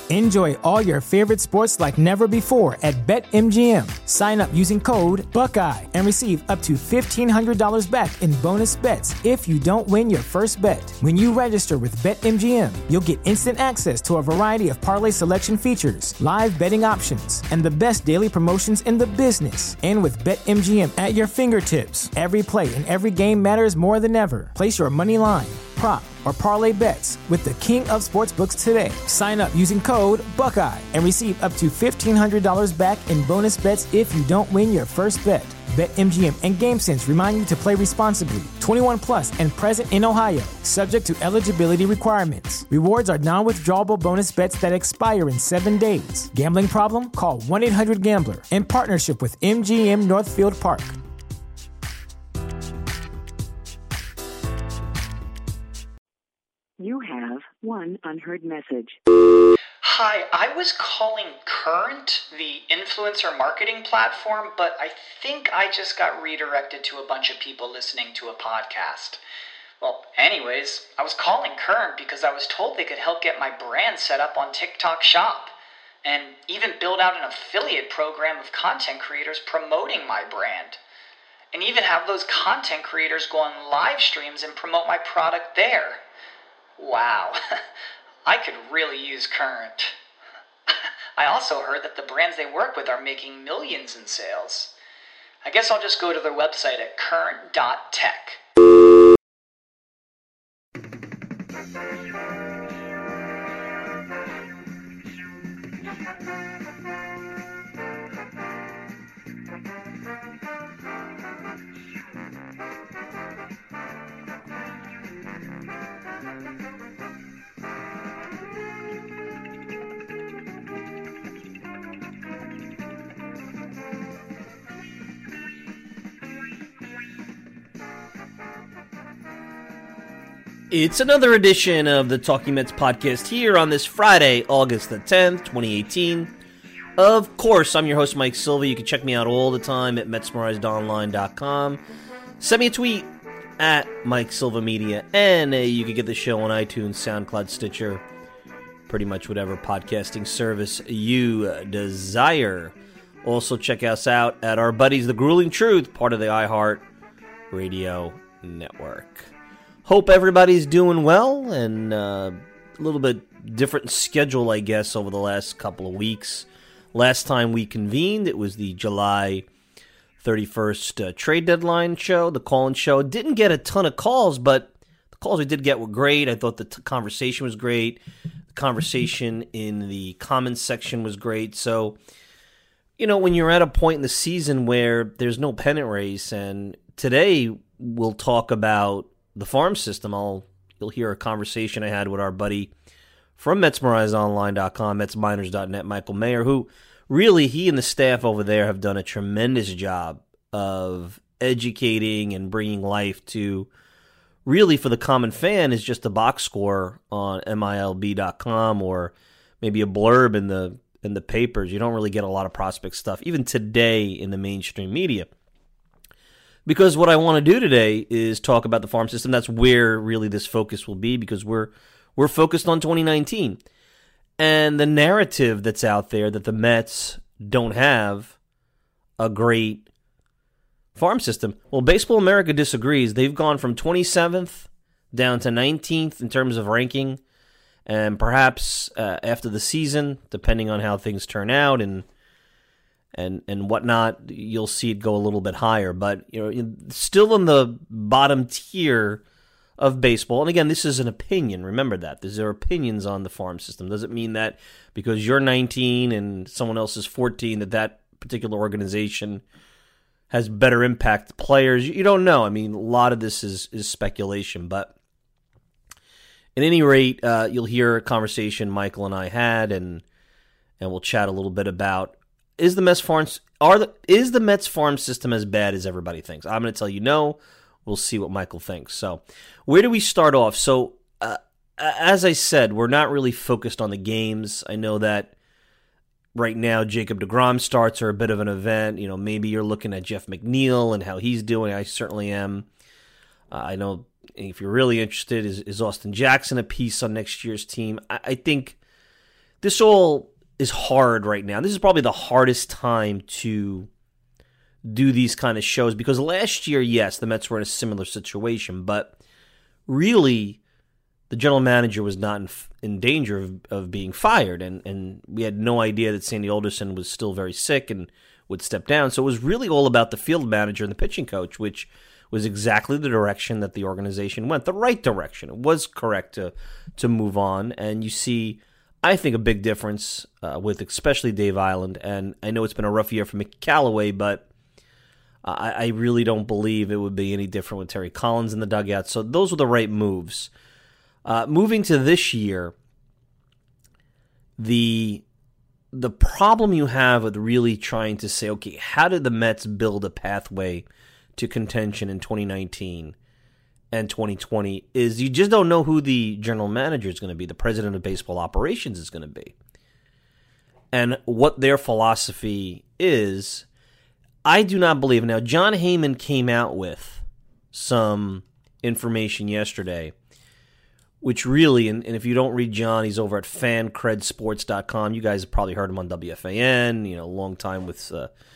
Enjoy all your favorite sports like never before at BetMGM. Sign up using code Buckeye and receive up to $1,500 back in bonus bets if you don't win your first bet. When you register with BetMGM, you'll get instant access to a variety of parlay selection features, live betting options, and the best daily promotions in the business. And with BetMGM at your fingertips, every play and every game matters more than ever. Place your money line, prop, or parlay bets with the king of sportsbooks today. Sign up using code Buckeye and receive up to $1,500 back in bonus bets if you don't win your first bet. BetMGM and GameSense remind you to play responsibly. 21 plus and present in Ohio, subject to eligibility requirements. Rewards are non-withdrawable bonus bets that expire in 7 days. Gambling problem? Call 1-800-GAMBLER. In partnership with MGM Northfield Park. You have one unheard message. Hi, I was calling Current, the influencer marketing platform, but I think I just got redirected to a bunch of people listening to a podcast. Well, anyways, I was calling Current because I was told they could help get my brand set up on TikTok Shop and even build out an affiliate program of content creators promoting my brand. And even have those content creators go on live streams and promote my product there. Wow, I could really use Current. I also heard that the brands they work with are making millions in sales. I guess I'll just go to their website at current.tech. It's another edition of the Talking Mets podcast here on this Friday, August the 10th, 2018. Of course, I'm your host, Mike Silva. You can check me out all the time at metsmerizedonline.com. Send me a tweet at Mike Silva Media, and you can get the show on iTunes, SoundCloud, Stitcher, pretty much whatever podcasting service you desire. Also, check us out at our buddies, The Grueling Truth, part of the iHeart Radio Network. Hope everybody's doing well, and a little bit different schedule, I guess, over the last couple of weeks. Last time we convened, it was the July 31st trade deadline show, the call-in show. Didn't get a ton of calls, but the calls we did get were great. I thought the conversation was great. The conversation in the comments section was great. So, you know, when you're at a point in the season where there's no pennant race, and today we'll talk about the farm system. You'll hear a conversation I had with our buddy from MetsmerizedOnline.com, MetsMiners.net, Michael Mayer, who really, he and the staff over there have done a tremendous job of educating and bringing life to, really for the common fan, is just a box score on MILB.com or maybe a blurb in the papers. You don't really get a lot of prospect stuff, even today in the mainstream media. Because what I want to do today is talk about the farm system. That's where really this focus will be, because we're focused on 2019. And the narrative that's out there that the Mets don't have a great farm system. Well, Baseball America disagrees. They've gone from 27th down to 19th in terms of ranking. And perhaps after the season, depending on how things turn out and whatnot, you'll see it go a little bit higher. But you know, still in the bottom tier of baseball. And again, this is an opinion. Remember that. There are opinions on the farm system. Doesn't mean that because you're 19 and someone else is 14 that particular organization has better impact players. You don't know. I mean, a lot of this is speculation. But at any rate, you'll hear a conversation Michael and I had, and we'll chat a little bit about is the Mets farm system as bad as everybody thinks? I'm going to tell you no. We'll see what Michael thinks. So, where do we start off? So, as I said, we're not really focused on the games. I know that right now Jacob deGrom starts are a bit of an event. You know, maybe you're looking at Jeff McNeil and how he's doing. I certainly am. I know if you're really interested, is Austin Jackson a piece on next year's team? I think this all is hard right now. This is probably the hardest time to do these kind of shows because last year, yes, the Mets were in a similar situation, but really the general manager was not in danger of being fired, and we had no idea that Sandy Alderson was still very sick and would step down. So it was really all about the field manager and the pitching coach, which was exactly the direction that the organization went, the right direction. It was correct to move on, and you see, I think, a big difference with especially Dave Island, and I know it's been a rough year for Mickey Callaway, but I really don't believe it would be any different with Terry Collins in the dugout. So those were the right moves. Moving to this year, the problem you have with really trying to say, okay, how did the Mets build a pathway to contention in 2019 and 2020 is you just don't know who the general manager is going to be, the president of baseball operations is going to be, and what their philosophy is. I do not believe. Now, John Heyman came out with some information yesterday, which really, and if you don't read John, he's over at fancredsports.com. You guys have probably heard him on WFAN, long time with,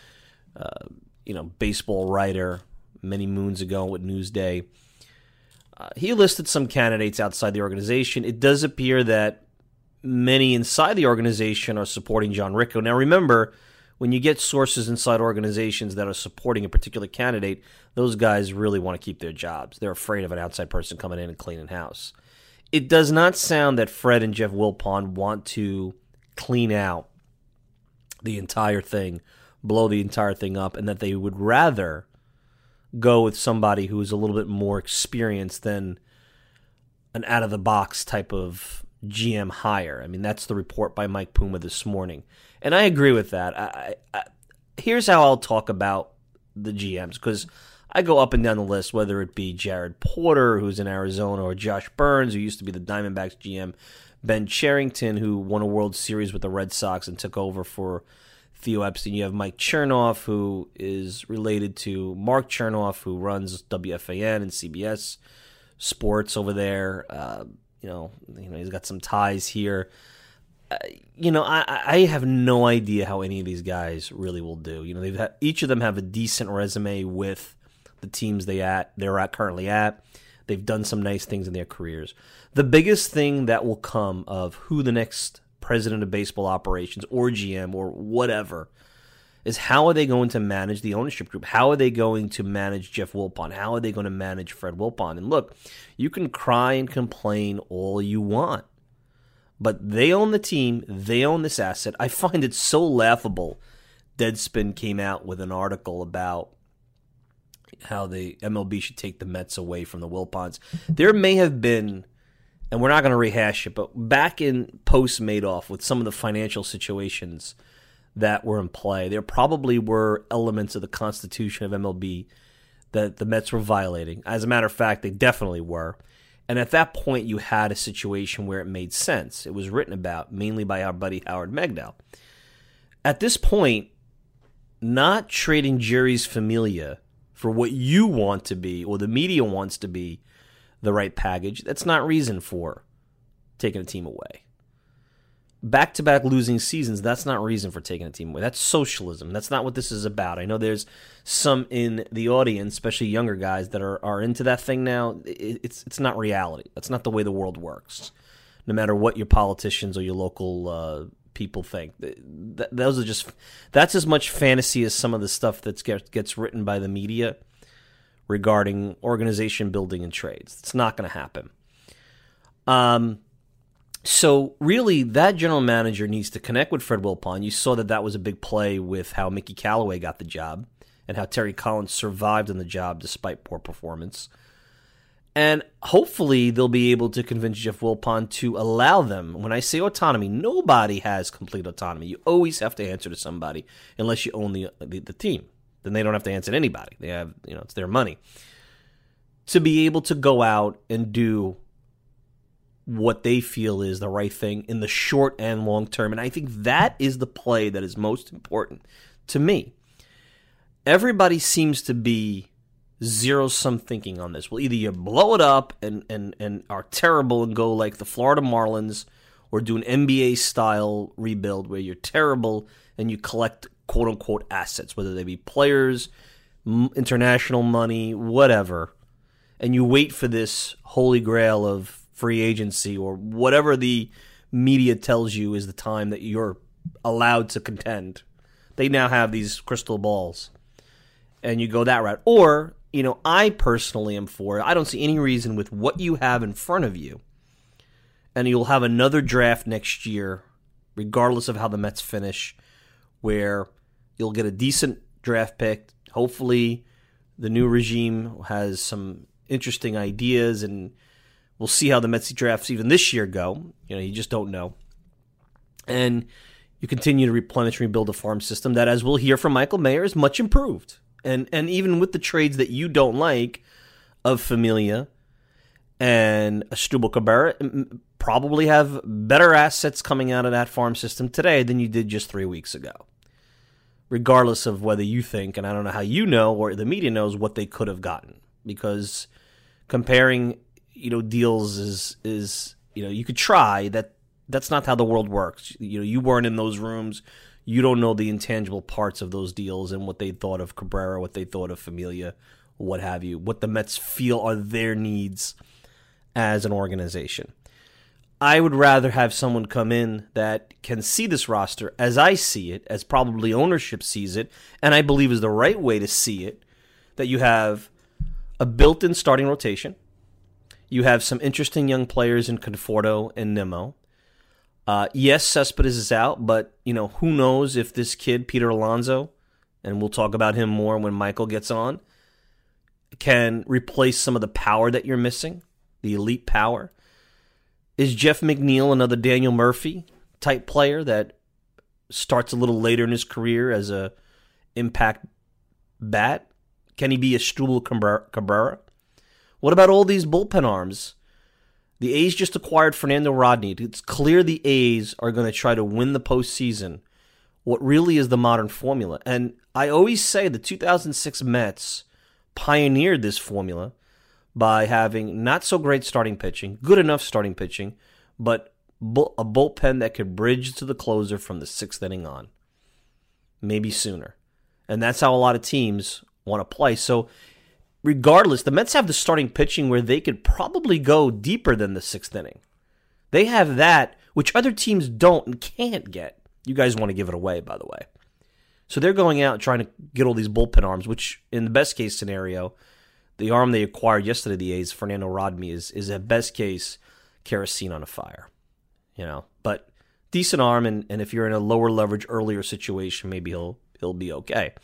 baseball writer many moons ago with Newsday. He listed some candidates outside the organization. It does appear that many inside the organization are supporting John Ricco. Now, remember, when you get sources inside organizations that are supporting a particular candidate, those guys really want to keep their jobs. They're afraid of an outside person coming in and cleaning house. It does not sound that Fred and Jeff Wilpon want to clean out the entire thing, blow the entire thing up, and that they would rather go with somebody who is a little bit more experienced than an out-of-the-box type of GM hire. I mean, that's the report by Mike Puma this morning. And I agree with that. Here's how I'll talk about the GMs, because I go up and down the list, whether it be Jared Porter, who's in Arizona, or Josh Burns, who used to be the Diamondbacks GM, Ben Cherington, who won a World Series with the Red Sox and took over for Theo Epstein. You have Mike Chernoff, who is related to Mark Chernoff, who runs WFAN and CBS Sports over there. He's got some ties here. I have no idea how any of these guys really will do. Each of them have a decent resume with the teams they're currently at. They've done some nice things in their careers. The biggest thing that will come of who the next president of baseball operations or GM or whatever is how are they going to manage the ownership group? How are they going to manage Jeff Wilpon? How are they going to manage Fred Wilpon? And look, you can cry and complain all you want, but they own the team. They own this asset. I find it so laughable. Deadspin came out with an article about how the MLB should take the Mets away from the Wilpons. There may have been, and we're not going to rehash it, but back in post-Madoff with some of the financial situations that were in play, there probably were elements of the Constitution of MLB that the Mets were violating. As a matter of fact, they definitely were. And at that point, you had a situation where it made sense. It was written about mainly by our buddy Howard Megdal. At this point, not trading Jerry's Familia for what you want to be or the media wants to be the right package, that's not reason for taking a team away. Back-to-back losing seasons, that's not reason for taking a team away. That's socialism. That's not what this is about. I know there's some in the audience, especially younger guys, that are into that thing now. It's not reality. That's not the way the world works. No matter what your politicians or your local people think. That's as much fantasy as some of the stuff that gets written by the media regarding organization building and trades. It's not going to happen. So really, that general manager needs to connect with Fred Wilpon. You saw that was a big play with how Mickey Callaway got the job and how Terry Collins survived on the job despite poor performance. And hopefully they'll be able to convince Jeff Wilpon to allow them. When I say autonomy, nobody has complete autonomy. You always have to answer to somebody unless you own the team. Then they don't have to answer to anybody. They have, it's their money. To be able to go out and do what they feel is the right thing in the short and long term. And I think that is the play that is most important to me. Everybody seems to be zero-sum thinking on this. Well, either you blow it up and are terrible and go like the Florida Marlins, or do an NBA-style rebuild where you're terrible and you collect quote-unquote assets, whether they be players, international money, whatever, and you wait for this holy grail of free agency or whatever the media tells you is the time that you're allowed to contend. They now have these crystal balls, and you go that route. Or, I personally am for it. I don't see any reason with what you have in front of you, and you'll have another draft next year, regardless of how the Mets finish, where you'll get a decent draft pick. Hopefully, the new regime has some interesting ideas, and we'll see how the Mets drafts even this year go. You just don't know. And you continue to replenish and rebuild a farm system that, as we'll hear from Michael Mayer, is much improved. And even with the trades that you don't like of Familia and Asdrubal Cabrera, probably have better assets coming out of that farm system today than you did just 3 weeks ago. Regardless of whether you think, and I don't know how you know or the media knows, what they could have gotten. Because comparing, deals is you could try. That's not how the world works. You weren't in those rooms. You don't know the intangible parts of those deals and what they thought of Cabrera, what they thought of Familia, what have you, what the Mets feel are their needs as an organization. I would rather have someone come in that can see this roster as I see it, as probably ownership sees it, and I believe is the right way to see it, that you have a built-in starting rotation. You have some interesting young players in Conforto and Nimmo. Yes, Cespedes is out, but who knows if this kid, Peter Alonso, and we'll talk about him more when Michael gets on, can replace some of the power that you're missing, the elite power. Is Jeff McNeil another Daniel Murphy type player that starts a little later in his career as a impact bat? Can he be a Asdrubal Cabrera? What about all these bullpen arms? The A's just acquired Fernando Rodney. It's clear the A's are going to try to win the postseason. What really is the modern formula? And I always say the 2006 Mets pioneered this formula by having not so great starting pitching, good enough starting pitching, but a bullpen that could bridge to the closer from the 6th inning on. Maybe sooner. And that's how a lot of teams want to play. So regardless, the Mets have the starting pitching where they could probably go deeper than the 6th inning. They have that, which other teams don't and can't get. You guys want to give it away, by the way. So they're going out trying to get all these bullpen arms, which in the best case scenario, the arm they acquired yesterday, the A's, Fernando Rodney, is at best case kerosene on a fire. But decent arm, and if you're in a lower leverage, earlier situation, maybe he'll be okay.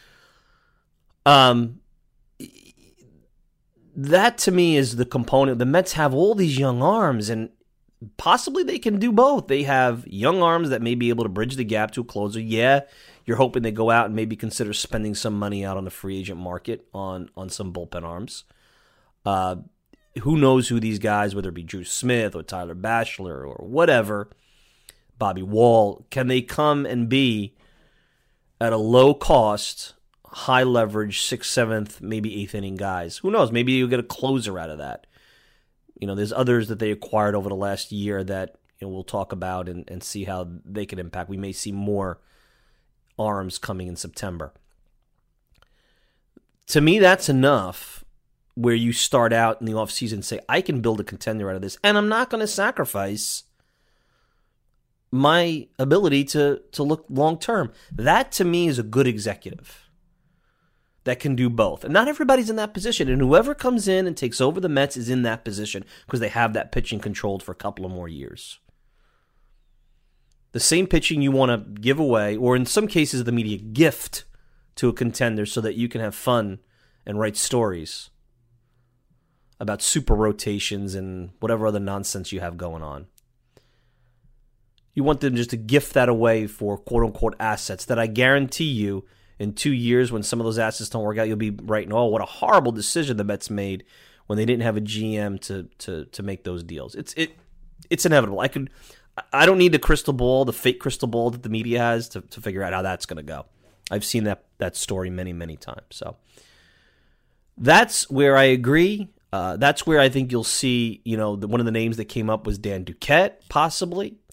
That to me is the component. The Mets have all these young arms, and possibly they can do both. They have young arms that may be able to bridge the gap to a closer. Yeah, you're hoping they go out and maybe consider spending some money out on the free agent market on some bullpen arms. Who knows who these guys, whether it be Drew Smith or Tyler Batchelor or whatever, Bobby Wall, can they come and be at a low cost, high leverage, 6th, 7th, maybe 8th inning guys? Who knows? Maybe you'll get a closer out of that. There's others that they acquired over the last year that we'll talk about and see how they can impact. We may see more arms coming in September. To me, that's enough where you start out in the offseason and say, I can build a contender out of this, and I'm not going to sacrifice my ability to look long-term. That, to me, is a good executive that can do both. And not everybody's in that position, and whoever comes in and takes over the Mets is in that position because they have that pitching controlled for a couple of more years. The same pitching you want to give away, or in some cases the media gift to a contender so that you can have fun and write stories about super rotations and whatever other nonsense you have going on. You want them just to gift that away for quote-unquote assets that I guarantee you in 2 years when some of those assets don't work out, you'll be writing, oh, what a horrible decision the Mets made when they didn't have a GM to make those deals. It's inevitable. I don't need the crystal ball, the fake crystal ball that the media has to figure out how that's going to go. I've seen that story many, many times. So that's where I agree. That's where I think you'll see, one of the names that came up was Dan Duquette, possibly.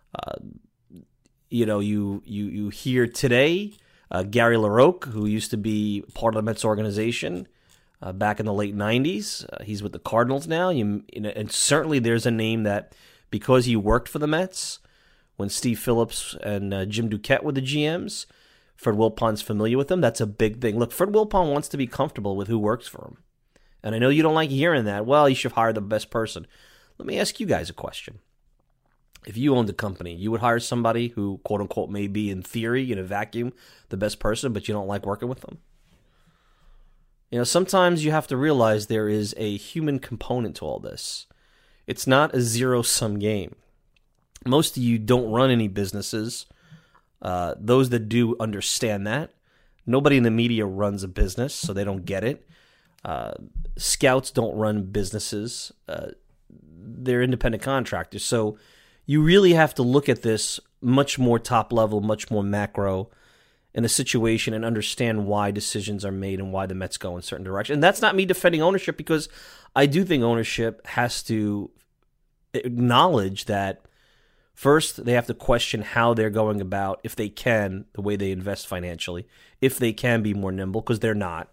You hear today Gary LaRocque, who used to be part of the Mets organization back in the late 90s. He's with the Cardinals now. And certainly there's a name that, because he worked for the Mets when Steve Phillips and Jim Duquette were the GMs, Fred Wilpon's familiar with them. That's a big thing. Look, Fred Wilpon wants to be comfortable with who works for him. And I know you don't like hearing that. Well, you should hire the best person. Let me ask you guys a question. If you owned a company, you would hire somebody who, quote unquote, may be in theory, in a vacuum, the best person, but you don't like working with them? Sometimes you have to realize there is a human component to all this. It's not a zero-sum game. Most of you don't run any businesses. Those that do understand that. Nobody in the media runs a business, so they don't get it. Scouts don't run businesses. They're independent contractors. So you really have to look at this much more top level, much more macro in a situation and understand why decisions are made and why the Mets go in certain directions. And that's not me defending ownership, because I do think ownership has to acknowledge that first they have to question how they're going about, if they can, the way they invest financially, if they can be more nimble, because they're not.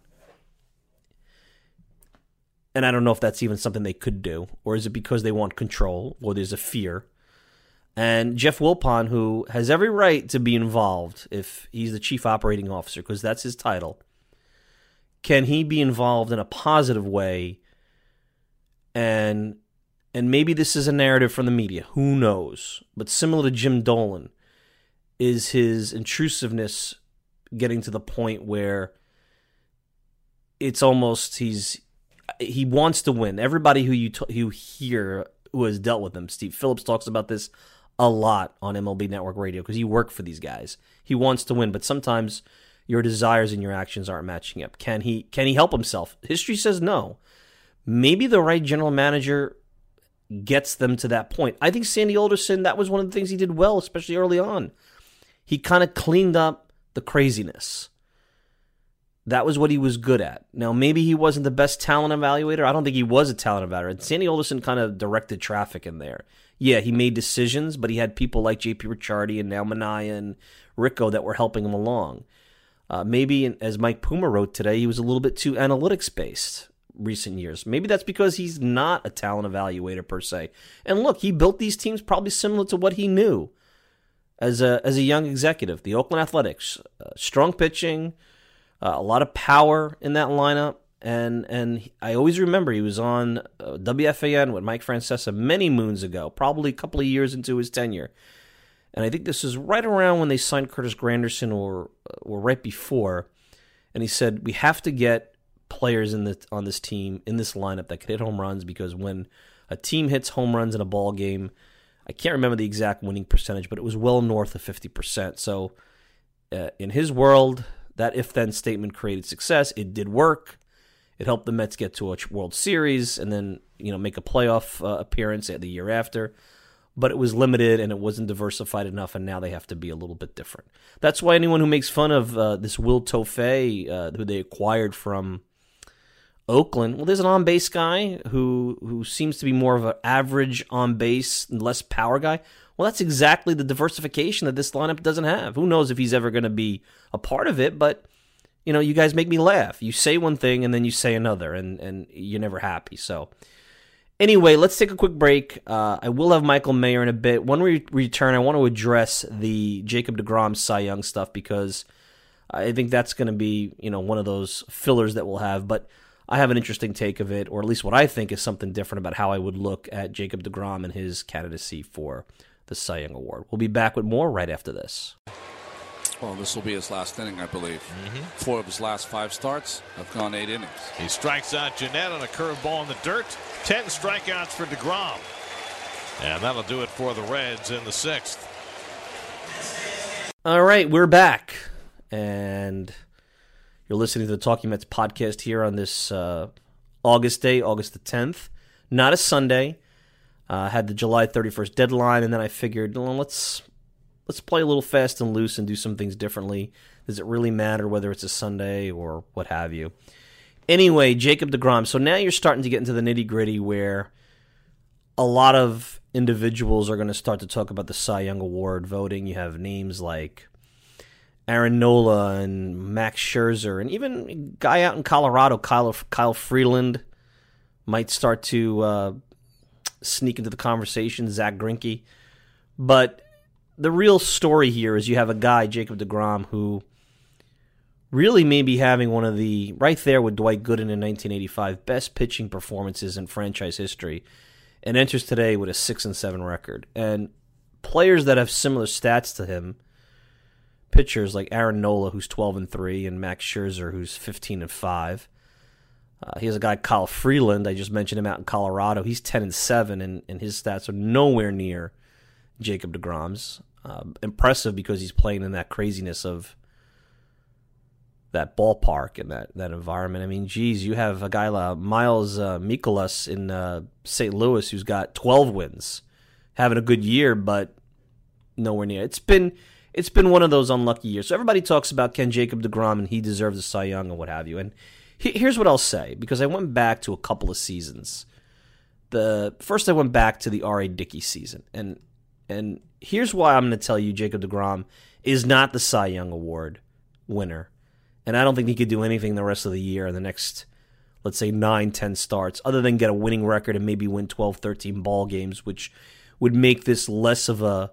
And I don't know if that's even something they could do, or is it because they want control, or there's a fear. And Jeff Wilpon, who has every right to be involved if he's the chief operating officer, because that's his title, can he be involved in a positive way? And maybe this is a narrative from the media, who knows? But similar to Jim Dolan, is his intrusiveness getting to the point where it's almost he wants to win. Everybody who you hear who has dealt with him, Steve Phillips talks about this a lot on MLB Network Radio because he worked for these guys. He wants to win, but sometimes your desires and your actions aren't matching up. Can he help himself? History says no. Maybe the right general manager gets them to that point. I think Sandy Alderson, that was one of the things he did well, especially early on. He kind of cleaned up the craziness. That was what he was good at. Now, maybe he wasn't the best talent evaluator. I don't think he was a talent evaluator. Sandy Alderson kind of directed traffic in there. Yeah, he made decisions, but he had people like J.P. Ricciardi and now Minaya and Rico that were helping him along. Maybe, as Mike Puma wrote today, he was a little bit too analytics-based recent years. Maybe that's because he's not a talent evaluator per se. And look, he built these teams probably similar to what he knew as a young executive. The Oakland Athletics, strong pitching, a lot of power in that lineup, and I always remember he was on WFAN with Mike Francesa many moons ago, probably a couple of years into his tenure. And I think this is right around when they signed Curtis Granderson or right before. And he said, we have to get players on this team, in this lineup, that can hit home runs, because when a team hits home runs in a ball game, I can't remember the exact winning percentage, but it was well north of 50%. So in his world, that if-then statement created success. It did work. It helped the Mets get to a World Series and then make a playoff appearance the year after. But it was limited and it wasn't diversified enough, and now they have to be a little bit different. That's why anyone who makes fun of this Will Toffé, who they acquired from Oakland, well, there's an on-base guy who seems to be more of an average on-base, less power guy. Well, that's exactly the diversification that this lineup doesn't have. Who knows if he's ever going to be a part of it, but you guys make me laugh. You say one thing and then you say another, and you're never happy. So anyway, let's take a quick break. I will have Michael Mayer in a bit. When we return, I want to address the Jacob deGrom Cy Young stuff, because I think that's going to be one of those fillers that we'll have, but I have an interesting take of it, or at least what I think is something different about how I would look at Jacob deGrom and his candidacy for the Cy Young Award. We'll be back with more right after this. Well, this will be his last inning, I believe. 4 of his last 5 starts have gone 8 innings. He strikes out Jeanette on a curveball in the dirt. 10 strikeouts for deGrom. And that'll do it for the Reds in the 6th. All right, we're back. And you're listening to the Talking Mets podcast here on this August day, August the 10th. Not a Sunday. Had the July 31st deadline, and then I figured, well, let's play a little fast and loose and do some things differently. Does it really matter whether it's a Sunday or what have you? Anyway, Jacob deGrom. So now you're starting to get into the nitty-gritty where a lot of individuals are going to start to talk about the Cy Young Award voting. You have names like Aaron Nola and Max Scherzer, and even a guy out in Colorado, Kyle Freeland, might start to sneak into the conversation, Zach Greinke. But the real story here is you have a guy, Jacob deGrom, who really may be having one of the, right there with Dwight Gooden in 1985, best pitching performances in franchise history, and enters today with a 6-7 record. And players that have similar stats to him, pitchers like Aaron Nola, who's 12-3, and Max Scherzer, who's 15-5. He has a guy, Kyle Freeland. I just mentioned him out in Colorado. He's 10-7, and his stats are nowhere near Jacob deGrom's. Impressive because he's playing in that craziness of that ballpark and that environment. I mean, geez, you have a guy like Miles Mikolas in St. Louis who's got 12 wins, having a good year, but nowhere near. It's been one of those unlucky years. So everybody talks about Ken Jacob deGrom and he deserves a Cy Young and what have you. And here's what I'll say, because I went back to a couple of seasons. First I went back to the R.A. Dickey season, and here's why I'm going to tell you Jacob deGrom is not the Cy Young Award winner. And I don't think he could do anything the rest of the year in the next, let's say, 9-10 starts, other than get a winning record and maybe win 12-13 ball games, which would make this less of a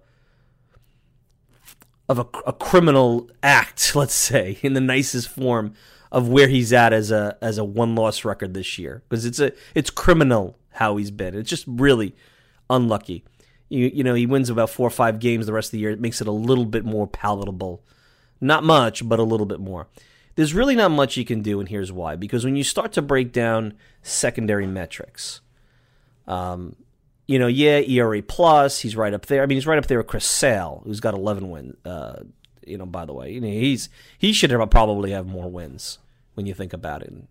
criminal act, let's say, in the nicest form of where he's at as a one-loss record this year. Because it's criminal how he's been. It's just really unlucky. You know, he wins about 4 or 5 games the rest of the year. It makes it a little bit more palatable. Not much, but a little bit more. There's really not much you can do, and here's why. Because when you start to break down secondary metrics, ERA plus, he's right up there. I mean, he's right up there with Chris Sale, who's got 11 wins. By the way, he should probably have more wins when you think about it.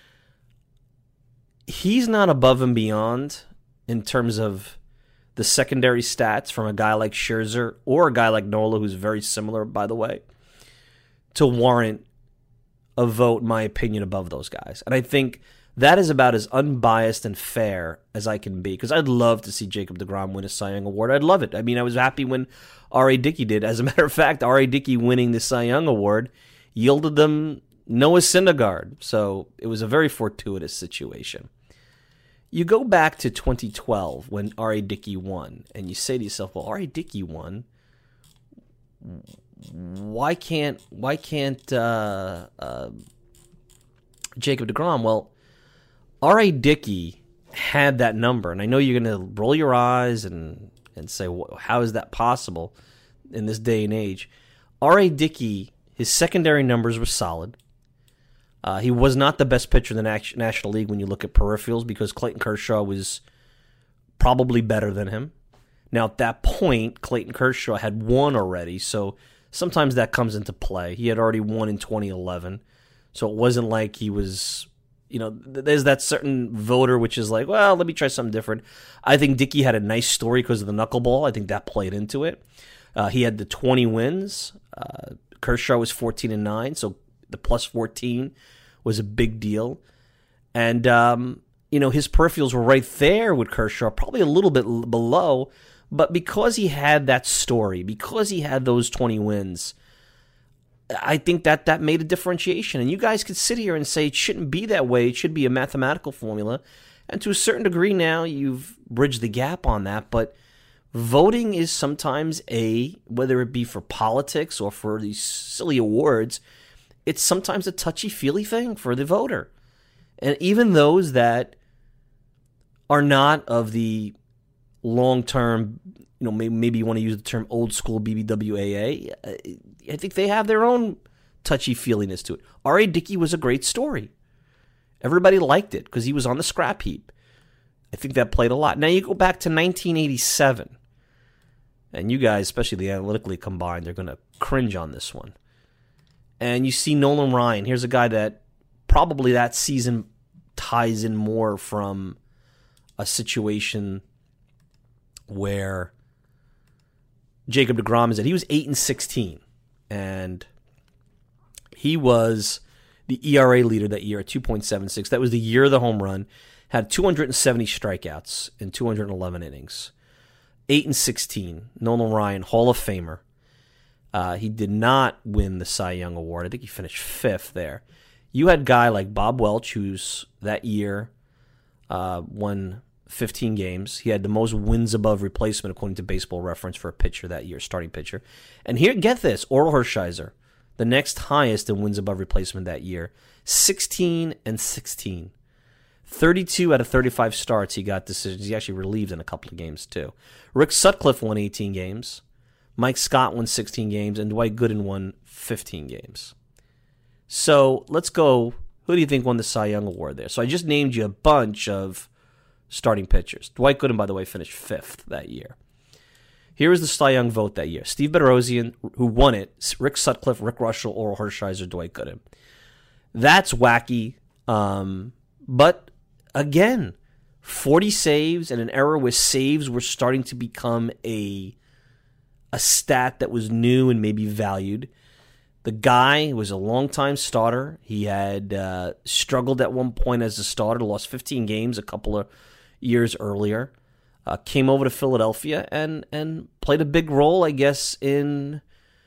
He's not above and beyond in terms of the secondary stats from a guy like Scherzer or a guy like Nola, who's very similar, by the way, to warrant a vote, in my opinion, above those guys. And I think that is about as unbiased and fair as I can be, because I'd love to see Jacob deGrom win a Cy Young Award. I'd love it. I mean, I was happy when R.A. Dickey did. As a matter of fact, R.A. Dickey winning the Cy Young Award yielded them Noah Syndergaard. So it was a very fortuitous situation. You go back to 2012 when R.A. Dickey won, and you say to yourself, well, R.A. Dickey won. Why can't Jacob deGrom? Well, R.A. Dickey had that number, and I know you're going to roll your eyes and say, well, how is that possible in this day and age? R.A. Dickey, his secondary numbers were solid. He was not the best pitcher in the National League when you look at peripherals, because Clayton Kershaw was probably better than him. Now, at that point, Clayton Kershaw had won already, so sometimes that comes into play. He had already won in 2011, so it wasn't like he was, there's that certain voter which is like, well, let me try something different. I think Dickey had a nice story because of the knuckleball. I think that played into it. He had the 20 wins. Kershaw was 14-9, so the plus 14 was a big deal. And, his peripherals were right there with Kershaw, probably a little bit below. But because he had that story, because he had those 20 wins, I think that made a differentiation. And you guys could sit here and say it shouldn't be that way. It should be a mathematical formula. And to a certain degree now, you've bridged the gap on that. But voting is sometimes whether it be for politics or for these silly awards, it's sometimes a touchy-feely thing for the voter. And even those that are not of the long-term, maybe you want to use the term old-school BBWAA, I think they have their own touchy-feeliness to it. R.A. Dickey was a great story. Everybody liked it because he was on the scrap heap. I think that played a lot. Now you go back to 1987, and you guys, especially the analytically combined, are going to cringe on this one. And you see Nolan Ryan. Here's a guy that probably that season ties in more from a situation where Jacob deGrom is at. He was 8-16, and he was the ERA leader that year at 2.76. That was the year of the home run. Had 270 strikeouts in 211 innings. 8-16. Nolan Ryan, Hall of Famer. He did not win the Cy Young Award. I think he finished 5th there. You had a guy like Bob Welch, who's that year won 15 games. He had the most wins above replacement, according to Baseball Reference, for a pitcher that year, starting pitcher. And here, get this, Orel Hershiser, the next highest in wins above replacement that year, 16-16. 32 out of 35 starts, he got decisions. He actually relieved in a couple of games, too. Rick Sutcliffe won 18 games. Mike Scott won 16 games. And Dwight Gooden won 15 games. So let's go. Who do you think won the Cy Young Award there? So I just named you a bunch of starting pitchers. Dwight Gooden, by the way, finished 5th that year. Here is the Cy Young vote that year. Steve Bedrosian, who won it, Rick Sutcliffe, Rick Russell, Orel Hershiser, Dwight Gooden. That's wacky. But again, 40 saves in an era where saves were starting to become a stat that was new and maybe valued. The guy was a longtime starter. He had struggled at one point as a starter, lost 15 games a couple of years earlier. Came over to Philadelphia and played a big role, I guess, in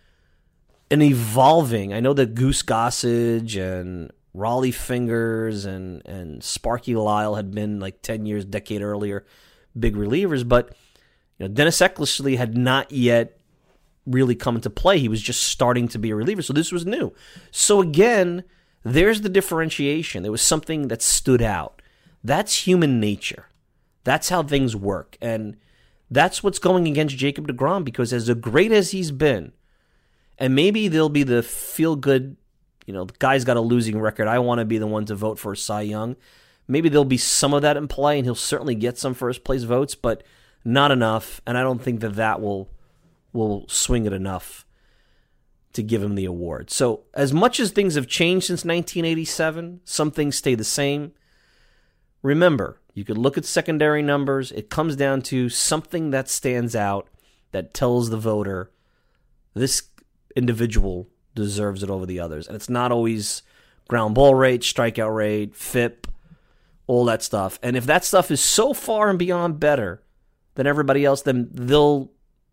evolving. I know that Goose Gossage and Raleigh Fingers and Sparky Lyle had been like 10 years, decade earlier, big relievers, but Dennis Eckersley had not yet really come into play. He was just starting to be a reliever, so this was new. So again, there's the differentiation. There was something that stood out. That's human nature. That's how things work, and that's what's going against Jacob deGrom, because as great as he's been, and maybe there'll be the feel-good, the guy's got a losing record, I want to be the one to vote for Cy Young. Maybe there'll be some of that in play, and he'll certainly get some first-place votes, but not enough, and I don't think that will swing it enough to give him the award. So as much as things have changed since 1987, some things stay the same. Remember, you could look at secondary numbers. It comes down to something that stands out that tells the voter this individual deserves it over the others. And it's not always ground ball rate, strikeout rate, FIP, all that stuff. And if that stuff is so far and beyond better than everybody else, then they'll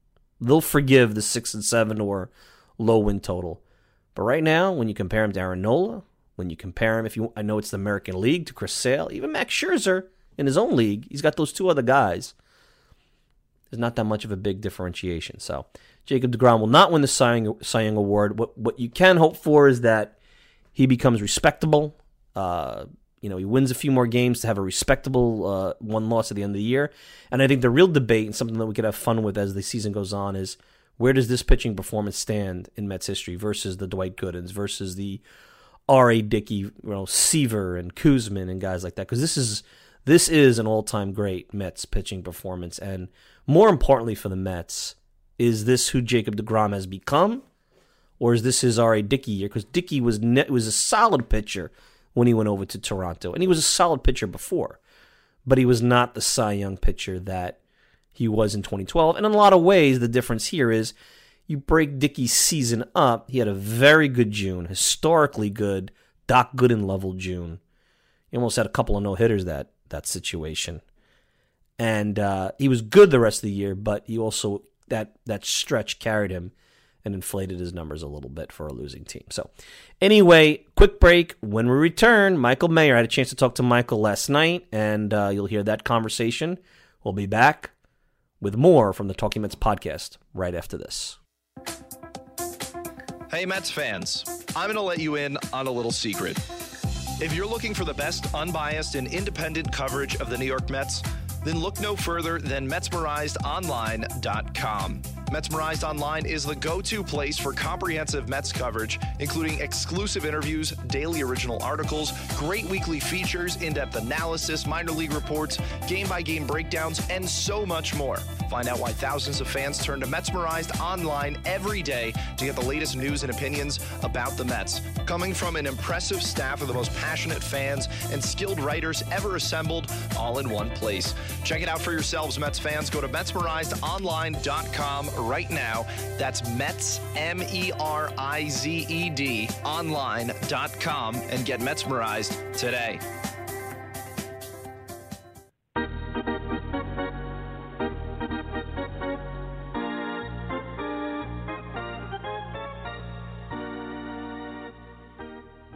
forgive the 6 and 7 or low win total. But right now, when you compare him to Aaron Nola, when you compare him, I know it's the American League, to Chris Sale, even Max Scherzer in his own league, he's got those two other guys. There's not that much of a big differentiation. So Jacob deGrom will not win the Cy Young Award. What you can hope for is that he becomes respectable. He wins a few more games to have a respectable one loss at the end of the year. And I think the real debate, and something that we could have fun with as the season goes on, is where does this pitching performance stand in Mets history versus the Dwight Goodens, versus the R.A. Dickey, Seaver and Kuzman and guys like that. Because this is an all-time great Mets pitching performance. And more importantly for the Mets, is this who Jacob deGrom has become, or is this his R.A. Dickey year? Because Dickey was a solid pitcher when he went over to Toronto. And he was a solid pitcher before. But he was not the Cy Young pitcher that he was in 2012. And in a lot of ways, the difference here is you break Dickey's season up. He had a very good June, historically good, Doc Gooden level June. He almost had a couple of no-hitters that situation. And he was good the rest of the year, but he also, that stretch carried him and inflated his numbers a little bit for a losing team. So anyway, quick break. When we return, Michael Mayer. I had a chance to talk to Michael last night, and you'll hear that conversation. We'll be back with more from the Talking Mets podcast right after this. Hey, Mets fans. I'm going to let you in on a little secret. If you're looking for the best unbiased and independent coverage of the New York Mets, then look no further than MetsmerizedOnline.com. Metsmerized Online is the go-to place for comprehensive Mets coverage, including exclusive interviews, daily original articles, great weekly features, in-depth analysis, minor league reports, game-by-game breakdowns, and so much more. Find out why thousands of fans turn to Metsmerized Online every day to get the latest news and opinions about the Mets. Coming from an impressive staff of the most passionate fans and skilled writers ever assembled, all in one place. Check it out for yourselves, Mets fans. Go to MetsmerizedOnline.com right now. That's Mets, MERIZED, online.com, and get Metsmerized today.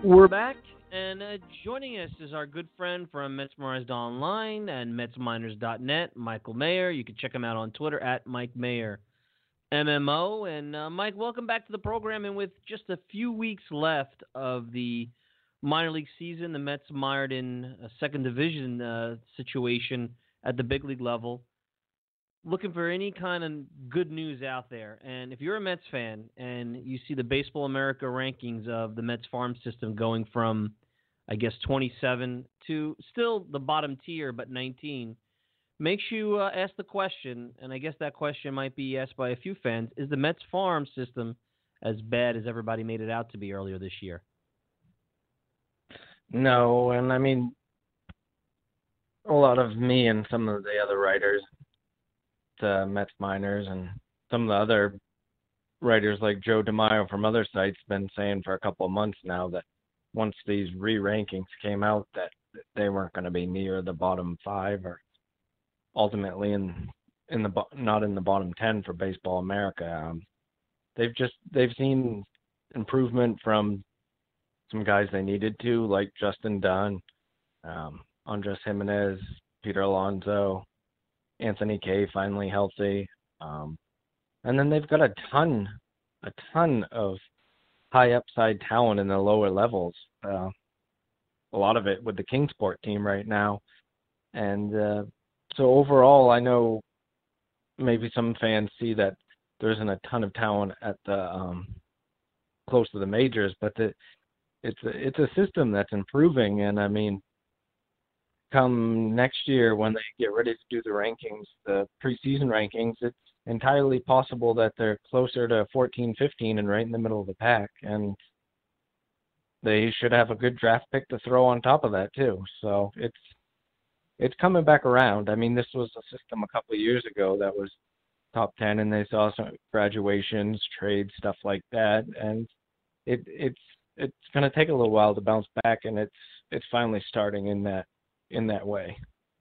We're back, and joining us is our good friend from Metsmerized Online and MetsMiners.net, Michael Mayer. You can check him out on Twitter at Mike Mayer MMO. And Mike, welcome back to the program. And with just a few weeks left of the minor league season, the Mets mired in a second division situation at the big league level. Looking for any kind of good news out there. And if you're a Mets fan and you see the Baseball America rankings of the Mets farm system going from, I guess, 27 to still the bottom tier, but 19, makes you ask the question, and I guess that question might be asked by a few fans, is the Mets farm system as bad as everybody made it out to be earlier this year? No, and I mean, a lot of me and some of the other writers, the Mets Miners, and some of the other writers like Joe DeMaio from other sites been saying for a couple of months now that once these re-rankings came out that they weren't going to be near the bottom 5 or ultimately not in the bottom 10 for Baseball America. They've seen improvement from some guys they needed to, like Justin Dunn, Andres Jimenez, Peter Alonso, Anthony Kay finally healthy. And then they've got a ton of high upside talent in the lower levels. A lot of it with the Kingsport team right now. And so overall, I know maybe some fans see that there isn't a ton of talent at the close to the majors, but it's a system that's improving. And I mean, come next year when they get ready to do the rankings, the preseason rankings, it's entirely possible that they're closer to 14, 15 and right in the middle of the pack. And they should have a good draft pick to throw on top of that too. So it's coming back around. I mean, this was a system a couple of years ago that was top 10 and they saw some graduations, trades, stuff like that. And it's going to take a little while to bounce back, and it's finally starting in that way.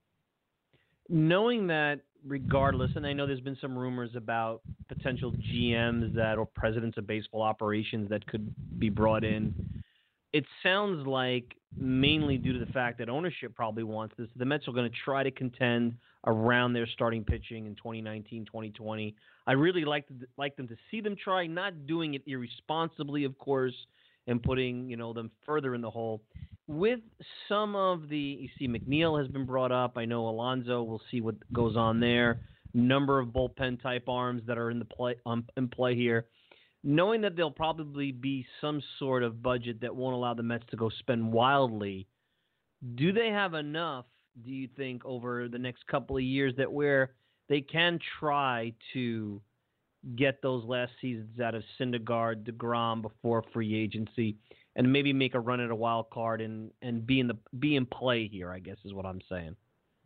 Knowing that regardless, and I know there's been some rumors about potential GMs or presidents of baseball operations that could be brought in, it sounds like mainly due to the fact that ownership probably wants this, the Mets are going to try to contend around their starting pitching in 2019, 2020. I really like them to see them try, not doing it irresponsibly, of course, and putting them further in the hole. With some of you see McNeil has been brought up. I know Alonso. We'll see what goes on there. Number of bullpen type arms that are in play here. Knowing that there'll probably be some sort of budget that won't allow the Mets to go spend wildly, do they have enough, do you think, over the next couple of years that where they can try to get those last seasons out of Syndergaard, DeGrom before free agency, and maybe make a run at a wild card and be in play here, I guess is what I'm saying.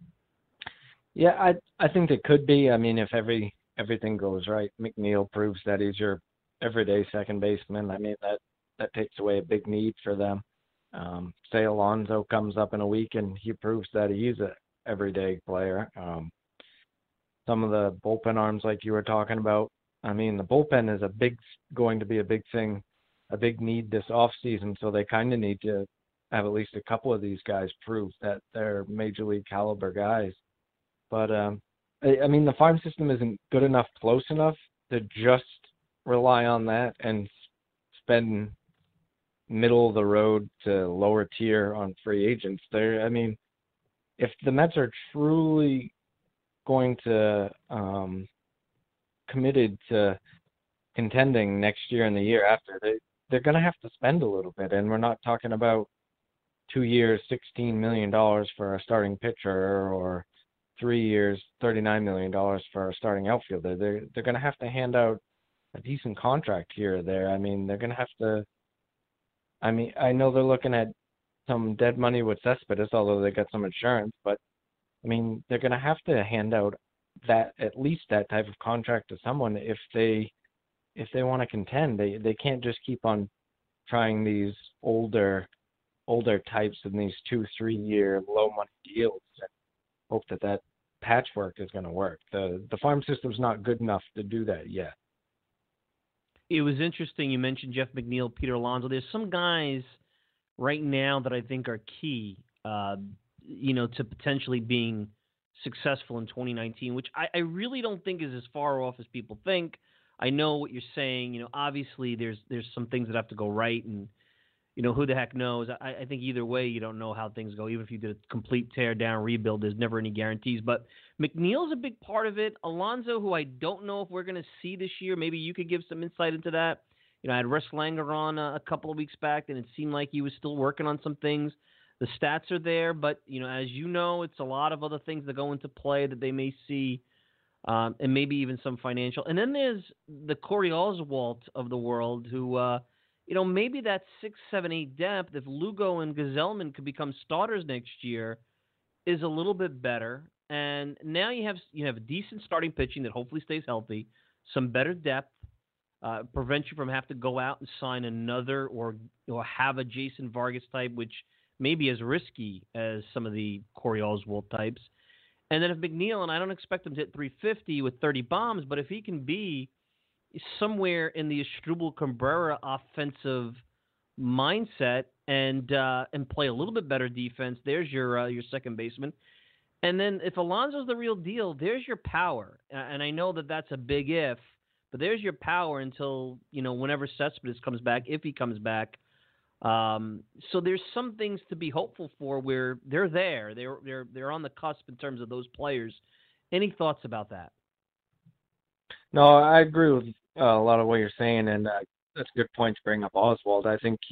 Yeah, I think it could be. I mean, if everything goes right, McNeil proves that he's your everyday second baseman. I mean, that takes away a big need for them. Say Alonso comes up in a week and he proves that he's an everyday player. Some of the bullpen arms like you were talking about, I mean, the bullpen is going to be a big thing, a big need this offseason, so they kind of need to have at least a couple of these guys prove that they're major league caliber guys. But, I mean, the farm system isn't good enough, close enough to just rely on that and spend middle of the road to lower tier on free agents. I mean, if the Mets are truly going to committed to contending next year and the year after, they're going to have to spend a little bit. And we're not talking about 2 years, $16 million for a starting pitcher or 3 years, $39 million for a starting outfielder. They're going to have to hand out a decent contract here or there. I mean, they're going to have to, I mean, I know they're looking at some dead money with Cespedes, although they got some insurance, but I mean, they're going to have to hand out that, at least that type of contract to someone if they want to contend. They can't just keep on trying these older types in these 2-3 year low money deals and hope that patchwork is going to work. The farm system's not good enough to do that yet. It was interesting you mentioned Jeff McNeil, Peter Alonso. There's some guys right now that I think are key, to potentially being successful in 2019, which I really don't think is as far off as people think. I know what you're saying. Obviously there's some things that have to go right, and who the heck knows? I think either way, you don't know how things go. Even if you did a complete tear down rebuild, there's never any guarantees. But McNeil's a big part of it. Alonso, who I don't know if we're going to see this year, maybe you could give some insight into that. I had Russ Langer on a couple of weeks back, and it seemed like he was still working on some things. The stats are there, but, as you know, it's a lot of other things that go into play that they may see, and maybe even some financial. And then there's the Corey Oswalt of the world who, maybe that 6, 7, 8 depth, if Lugo and Gazelman could become starters next year, is a little bit better. And now you have a decent starting pitching that hopefully stays healthy, some better depth, prevents you from having to go out and sign another or have a Jason Vargas type, which may be as risky as some of the Corey Oswalt types. And then if McNeil, and I don't expect him to hit 350 with 30 bombs, but if he can be somewhere in the Asdrubal Cabrera offensive mindset and play a little bit better defense, there's your second baseman. And then if Alonso's the real deal, there's your power. And I know that that's a big if, but there's your power until, whenever Cespedes comes back, if he comes back. So there's some things to be hopeful for where they're there. They're on the cusp in terms of those players. Any thoughts about that? No, I agree with a lot of what you're saying, and that's a good point to bring up Oswalt. I think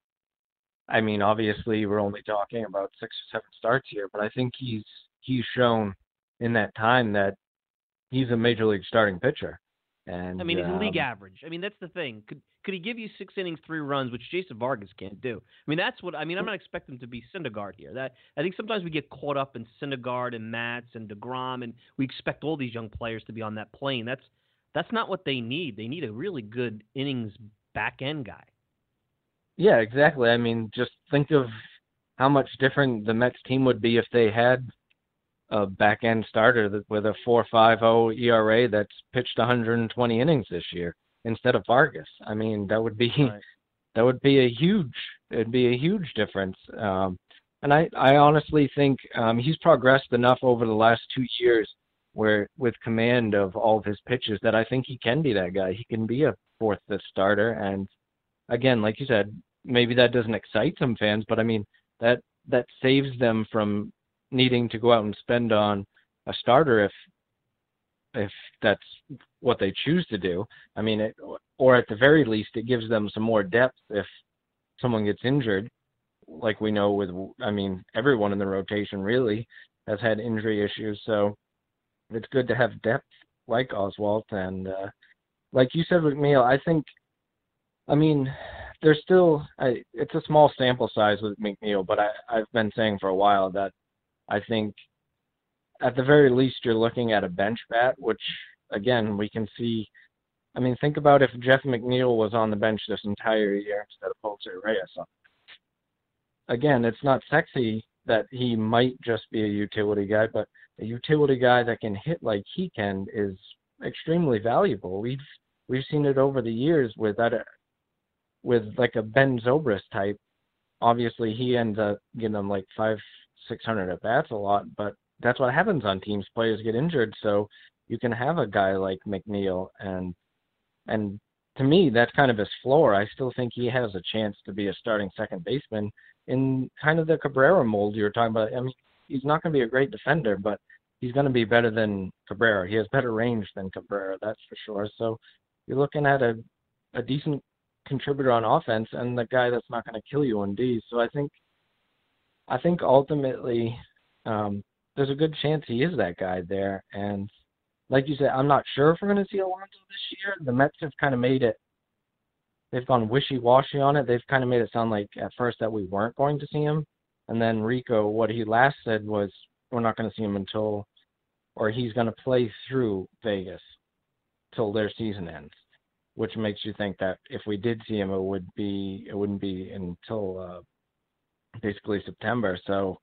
obviously we're only talking about 6 or 7 starts here, but I think he's shown in that time that he's a major league starting pitcher. And he's a league average. That's the thing. Could he give you 6 innings, 3 runs, which Jason Vargas can't do? That's what I'm not expecting him to be Syndergaard here. That I think sometimes we get caught up in Syndergaard and Matz and DeGrom, and we expect all these young players to be on that plane. That's not what they need. They need a really good innings back end guy. Yeah, exactly. Just think of how much different the Mets team would be if they had a back-end starter with a 4.50 ERA that's pitched 120 innings this year instead of Vargas. That would be right. That would be a huge difference. And I honestly think he's progressed enough over the last 2 years where with command of all of his pitches that I think he can be that guy. He can be a 4th, 5th starter. And again, like you said, maybe that doesn't excite some fans, but that saves them from needing to go out and spend on a starter if that's what they choose to do. Or at the very least, it gives them some more depth if someone gets injured. Like we know with, everyone in the rotation really has had injury issues. So it's good to have depth like Oswalt. And like you said with McNeil, I think, there's still, it's a small sample size with McNeil, but I've been saying for a while that I think at the very least you're looking at a bench bat, which, again, we can see. Think about if Jeff McNeil was on the bench this entire year instead of Jose Reyes. Again, it's not sexy that he might just be a utility guy, but a utility guy that can hit like he can is extremely valuable. We've seen it over the years with like a Ben Zobrist type. Obviously, he ends up getting them like 500-600 at bats a lot, but that's what happens on teams. Players get injured, so you can have a guy like McNeil, and to me, that's kind of his floor. I still think he has a chance to be a starting second baseman in kind of the Cabrera mold you were talking about. He's not going to be a great defender, but he's going to be better than Cabrera. He has better range than Cabrera, that's for sure. So you're looking at a decent contributor on offense and the guy that's not going to kill you on D. So I think ultimately there's a good chance he is that guy there. And like you said, I'm not sure if we're going to see Alonso this year. The Mets have kind of made it, they've gone wishy-washy on it. They've kind of made it sound like at first that we weren't going to see him. And then Rico, what he last said was we're not going to see him until, or he's going to play through Vegas till their season ends, which makes you think that if we did see him, it wouldn't be until basically September. So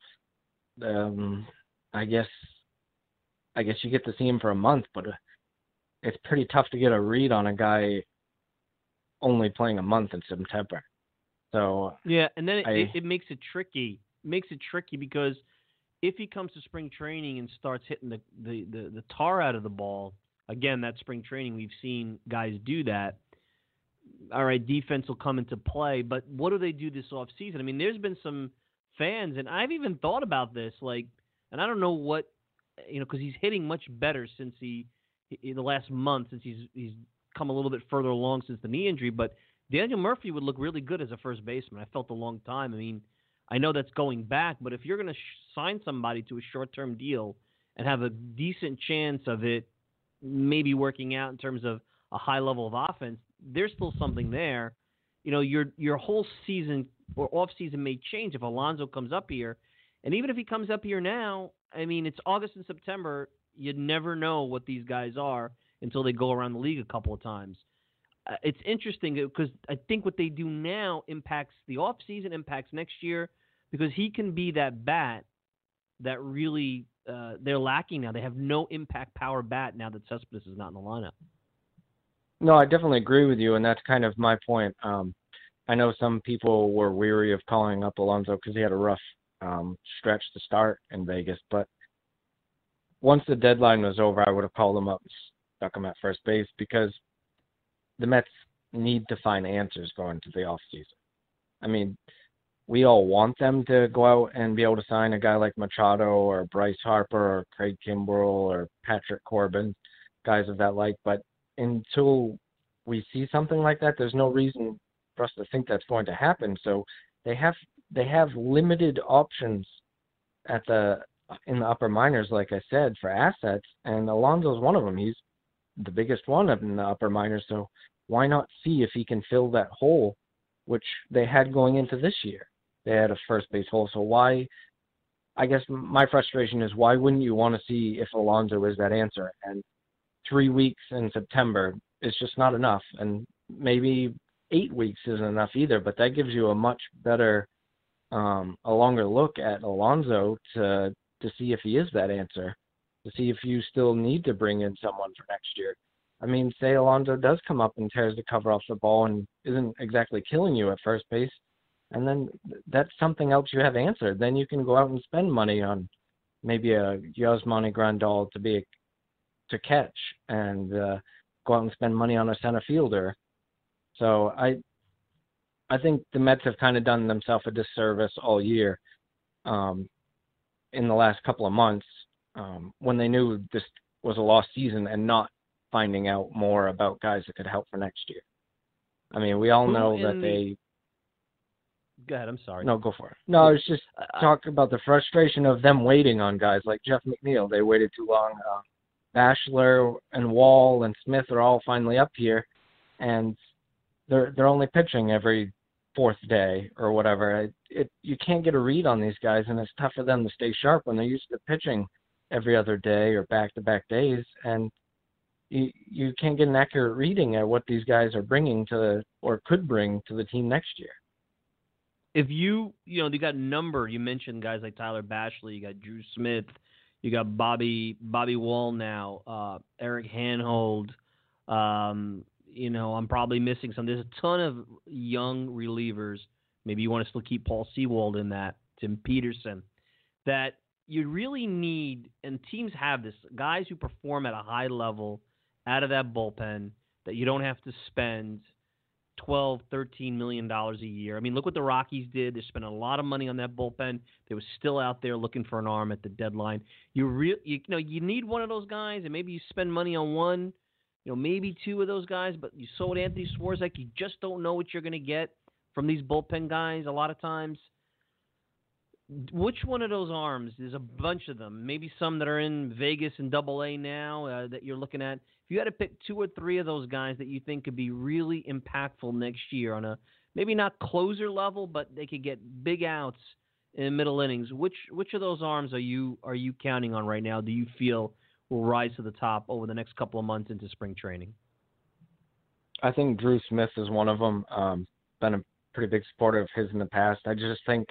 I guess you get to see him for a month, but it's pretty tough to get a read on a guy only playing a month in September. So yeah, and then it makes it tricky. Makes it tricky because if he comes to spring training and starts hitting the tar out of the ball, again, that spring training, we've seen guys do that. All right, defense will come into play, but what do they do this offseason? I mean, there's been some fans, and I've even thought about this, and I don't know what, because he's hitting much better since in the last month, since he's come a little bit further along since the knee injury, but Daniel Murphy would look really good as a first baseman. I felt a long time. I mean, I know that's going back, but if you're going to sign somebody to a short-term deal and have a decent chance of it maybe working out in terms of a high level of offense, there's still something there. Your whole season or off-season may change if Alonso comes up here. And even if he comes up here now, I mean, it's August and September. You never know what these guys are until they go around the league a couple of times. It's interesting because I think what they do now impacts the off-season, impacts next year, because he can be that bat that really they're lacking now. They have no impact power bat now that Cespedes is not in the lineup. No, I definitely agree with you, and that's kind of my point. I know some people were weary of calling up Alonso because he had a rough stretch to start in Vegas, but once the deadline was over, I would have called him up and stuck him at first base because the Mets need to find answers going to the offseason. I mean, we all want them to go out and be able to sign a guy like Machado or Bryce Harper or Craig Kimbrell or Patrick Corbin, guys of that like, but until we see something like that, there's no reason for us to think that's going to happen. So they have limited options in the upper minors, like I said, for assets, and Alonso's one of them. He's the biggest one in the upper minors, so why not see if he can fill that hole, which they had going into this year. They had a first base hole, so why? I guess my frustration is why wouldn't you want to see if Alonso is that answer? And 3 weeks in September is just not enough, and maybe 8 weeks isn't enough either, but that gives you a much better, a longer look at Alonso to see if he is that answer, to see if you still need to bring in someone for next year. I mean, say Alonso does come up and tears the cover off the ball and isn't exactly killing you at first base, and then that's something else you have answered. Then you can go out and spend money on maybe a Yasmani Grandal to catch and go out and spend money on a center fielder. So I think the Mets have kind of done themselves a disservice all year in the last couple of months when they knew this was a lost season and not finding out more about guys that could help for next year. I mean, we all know that they... Go ahead, I'm sorry. No, go for it. No, I was just talking about the frustration of them waiting on guys like Jeff McNeil. They waited too long. Bachelor and Wall and Smith are all finally up here, and they're only pitching every fourth day or whatever. You can't get a read on these guys, and it's tough for them to stay sharp when they're used to pitching every other day or back-to-back days, and you can't get an accurate reading at what these guys are bringing or could bring to the team next year. If you got number, you mentioned guys like Tyler Bashley, you got Drew Smith, you got Bobby Wall now, Eric Hanhold. I'm probably missing some. There's a ton of young relievers. Maybe you want to still keep Paul Sewald in that, Tim Peterson, that you really need, and teams have this, guys who perform at a high level out of that bullpen that you don't have to spend $12, $13 million a year. I mean, look what the Rockies did. They spent a lot of money on that bullpen. They were still out there looking for an arm at the deadline. You need one of those guys, and maybe you spend money on one, maybe two of those guys, but you saw what Anthony Swarzak, you just don't know what you're going to get from these bullpen guys a lot of times. Which one of those arms? There's a bunch of them. Maybe some that are in Vegas and AA now that you're looking at. If you had to pick two or three of those guys that you think could be really impactful next year on a maybe not closer level, but they could get big outs in middle innings, which of those arms are you counting on right now? Do you feel will rise to the top over the next couple of months into spring training? I think Drew Smith is one of them. Been a pretty big supporter of his in the past. I just think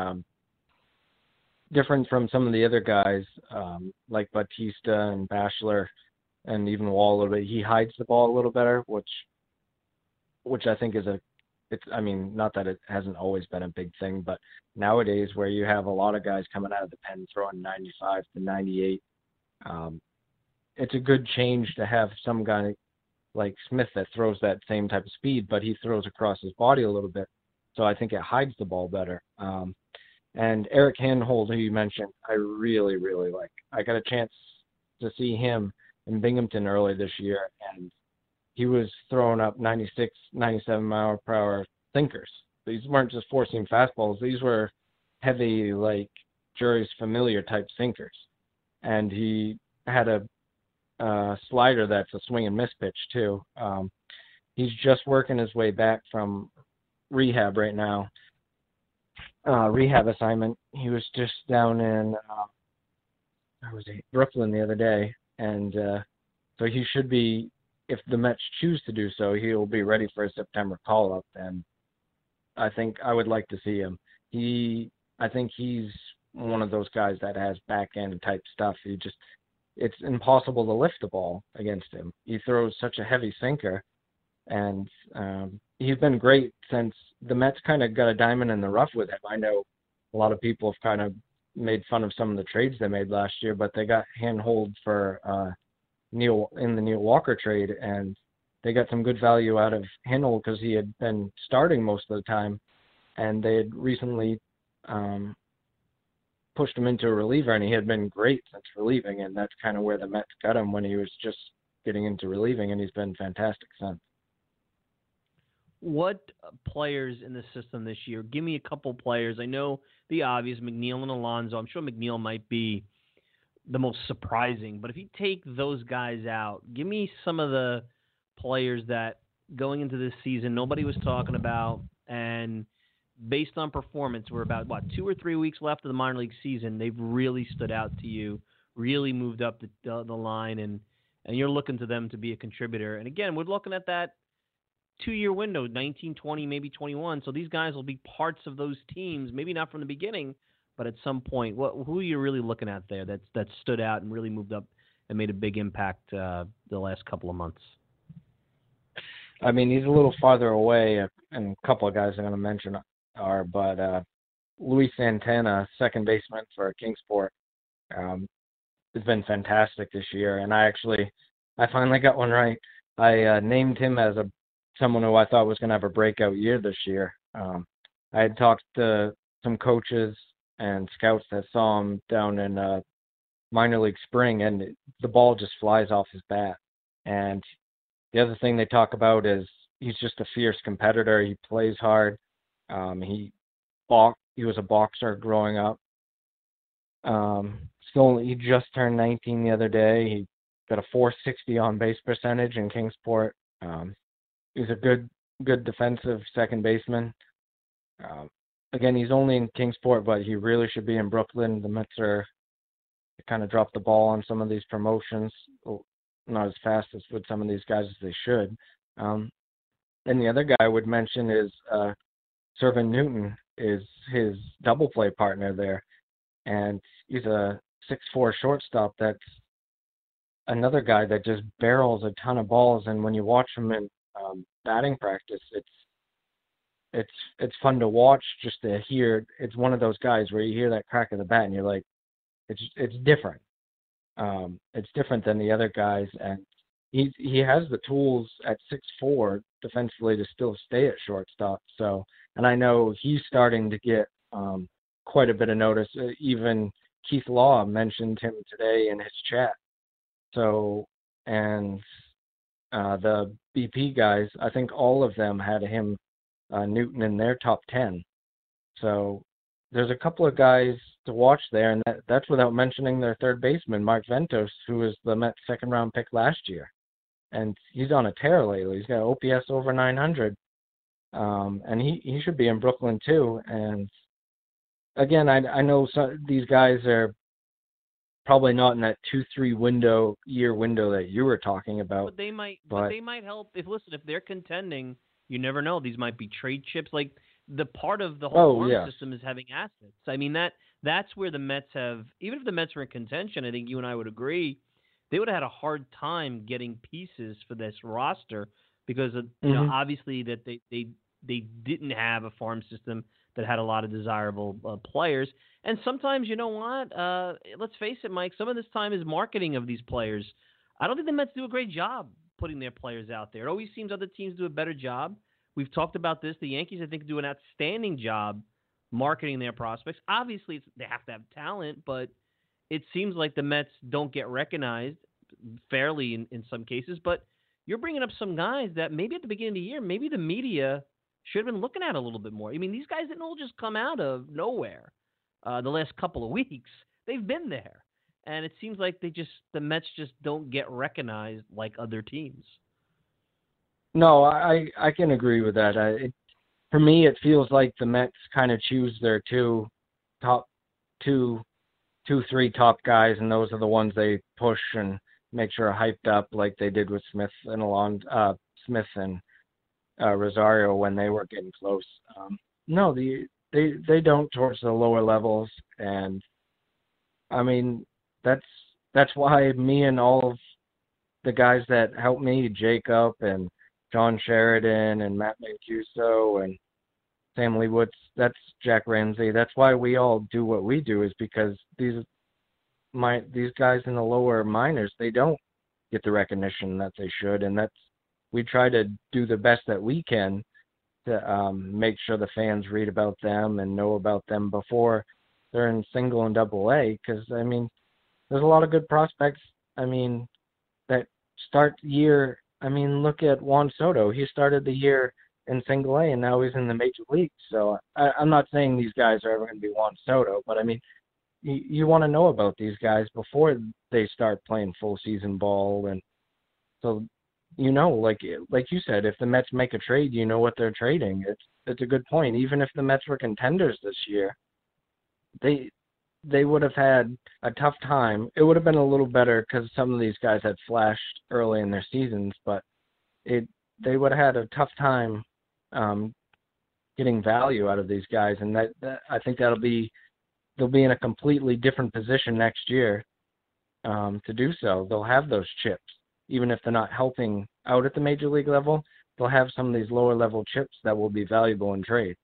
different from some of the other guys like Bautista and Bachelor and even Wall a little bit. He hides the ball a little better, which I think is I mean, not that it hasn't always been a big thing, but nowadays where you have a lot of guys coming out of the pen throwing 95 to 98, it's a good change to have some guy like Smith that throws that same type of speed, but he throws across his body a little bit. So I think it hides the ball better. And Eric Handhold, who you mentioned, I really, really like. I got a chance to see him in Binghamton early this year, and he was throwing up 96, 97 mile per hour sinkers. These weren't just four-seam fastballs. These were heavy, like Jury's Familiar type sinkers. And he had a slider that's a swing and miss pitch too. He's just working his way back from rehab right now. Rehab assignment. He was just down in Brooklyn the other day, and so he should be, if the Mets choose to do so, he'll be ready for a September call-up, and I think I would like to see him. I think he's one of those guys that has back-end type stuff. It's impossible to lift the ball against him. He throws such a heavy sinker, and he's been great since the Mets kind of got a diamond in the rough with him. I know a lot of people have kind of made fun of some of the trades they made last year, but they got Handhold for Neil Walker trade, and they got some good value out of Handhold because he had been starting most of the time, and they had recently pushed him into a reliever, and he had been great since relieving, and that's kind of where the Mets got him when he was just getting into relieving, and he's been fantastic since. What players in the system this year? Give me a couple players. I know the obvious, McNeil and Alonso. I'm sure McNeil might be the most surprising, but if you take those guys out, give me some of the players that going into this season nobody was talking about, and based on performance, we're about 2 or 3 weeks left of the minor league season. They've really stood out to you, really moved up the line, and you're looking to them to be a contributor. And again, we're looking at that 2-year window, 19, 20, maybe 21. So these guys will be parts of those teams, maybe not from the beginning, but at some point. Who are you really looking at there that stood out and really moved up and made a big impact the last couple of months? I mean, he's a little farther away, and a couple of guys I'm going to mention but Luis Santana, second baseman for Kingsport, has been fantastic this year, and I finally got one right. I named him as someone who I thought was going to have a breakout year this year. I had talked to some coaches and scouts that saw him down in minor league spring, and the ball just flies off his bat. And the other thing they talk about is he's just a fierce competitor. He plays hard. He was a boxer growing up. He just turned 19 the other day. He got a .460 on base percentage in Kingsport. He's a good defensive second baseman. Again, he's only in Kingsport, but he really should be in Brooklyn. The Mets kind of dropped the ball on some of these promotions, not as fast as with some of these guys as they should. And the other guy I would mention is Servin Newton is his double play partner there, and he's a 6'4" shortstop that's another guy that just barrels a ton of balls, and when you watch him in batting practice, it's fun to watch, just to hear. It's one of those guys where you hear that crack of the bat and you're like, it's different. It's different than the other guys, and he has the tools at 6'4" defensively to still stay at shortstop. So, and I know he's starting to get quite a bit of notice. Even Keith Law mentioned him today in his chat. So, and the BP guys, I think all of them had him, Newton, in their top 10. So there's a couple of guys to watch there, and that's without mentioning their third baseman, Mark Ventos, who was the Mets' second-round pick last year. And he's on a tear lately. He's got OPS over 900. And he should be in Brooklyn too. And again, I know these guys are probably not in that 2-3 year window that you were talking about. But they might help. If they're contending, you never know. These might be trade chips. Like, the part of the whole farm system is having assets. I mean, that's where the Mets have, even if the Mets were in contention, I think you and I would agree, they would have had a hard time getting pieces for this roster because of, you know, obviously that they didn't have a farm system that had a lot of desirable players. And sometimes, you know what? Let's face it, Mike, some of this time is marketing of these players. I don't think the Mets do a great job putting their players out there. It always seems other teams do a better job. We've talked about this. The Yankees, I think, do an outstanding job marketing their prospects. Obviously, they have to have talent, but it seems like the Mets don't get recognized fairly in some cases. But you're bringing up some guys that maybe at the beginning of the year, maybe the media should have been looking at a little bit more. I mean, these guys didn't all just come out of nowhere the last couple of weeks. They've been there. And it seems like the Mets just don't get recognized like other teams. No, I can agree with that. For me, it feels like the Mets kind of choose their three top guys, and those are the ones they push and make sure are hyped up, like they did with Smith and Rosario when they were getting close. No, they don't towards the lower levels, and I mean that's why me and all of the guys that helped me, Jacob and John Sheridan and Matt Mancuso and Sam Lee Woods, that's Jack Ramsey. That's why we all do what we do, is because these guys in the lower minors, they don't get the recognition that they should, and we try to do the best that we can to make sure the fans read about them and know about them before they're in single and double A, because I mean there's a lot of good prospects. I mean that start the year. I mean, look at Juan Soto. He started the year in single A, and now he's in the major leagues. So I'm not saying these guys are ever going to be Juan Soto, but I mean, you want to know about these guys before they start playing full season ball. And so, like you said, if the Mets make a trade, you know what they're trading. It's a good point. Even if the Mets were contenders this year, they would have had a tough time. It would have been a little better because some of these guys had flashed early in their seasons, but they would have had a tough time getting value out of these guys, and that I think they'll be in a completely different position next year to do so. They'll have those chips, even if they're not helping out at the major league level. They'll have some of these lower level chips that will be valuable in trade.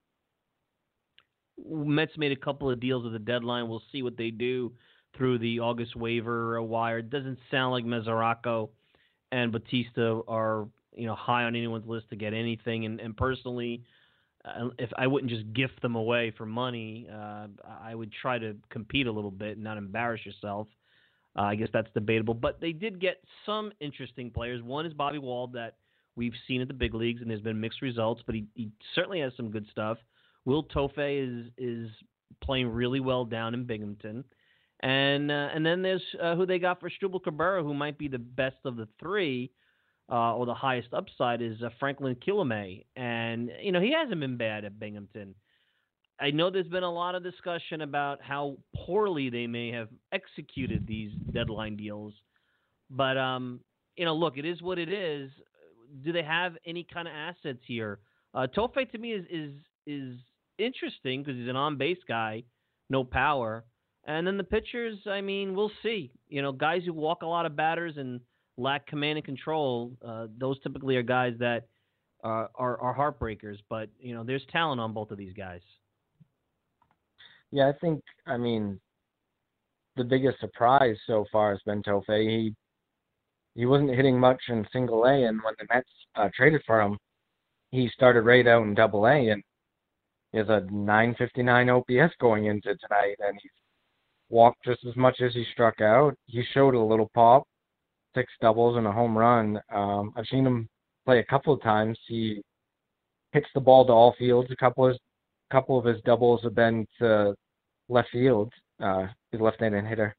Mets made a couple of deals at the deadline. We'll see what they do through the August waiver wire. It doesn't sound like Mesoraco and Batista are high on anyone's list to get anything. And personally, if I wouldn't just gift them away for money, I would try to compete a little bit and not embarrass yourself. I guess that's debatable. But they did get some interesting players. One is Bobby Wald that we've seen at the big leagues, and there's been mixed results, but he certainly has some good stuff. Will Tofe is playing really well down in Binghamton. And then there's who they got for Asdrubal Cabrera, who might be the best of the three, or the highest upside, is Franklin Kilome. And, he hasn't been bad at Binghamton. I know there's been a lot of discussion about how poorly they may have executed these deadline deals. But, look, it is what it is. Do they have any kind of assets here? Tofe, to me, is interesting because he's an on-base guy, no power. And then the pitchers, I mean, we'll see. Guys who walk a lot of batters and lack command and control, those typically are guys that are heartbreakers. But, there's talent on both of these guys. Yeah, I think, the biggest surprise so far has been Tofe. He wasn't hitting much in single A, and when the Mets traded for him, he started right out in double A, and he has a 959 OPS going into tonight, and he's walked just as much as he struck out. He showed a little pop, 6 doubles and a home run. I've seen him play a couple of times. He hits the ball to all fields. A couple of his doubles have been to left field. He's a left-handed hitter.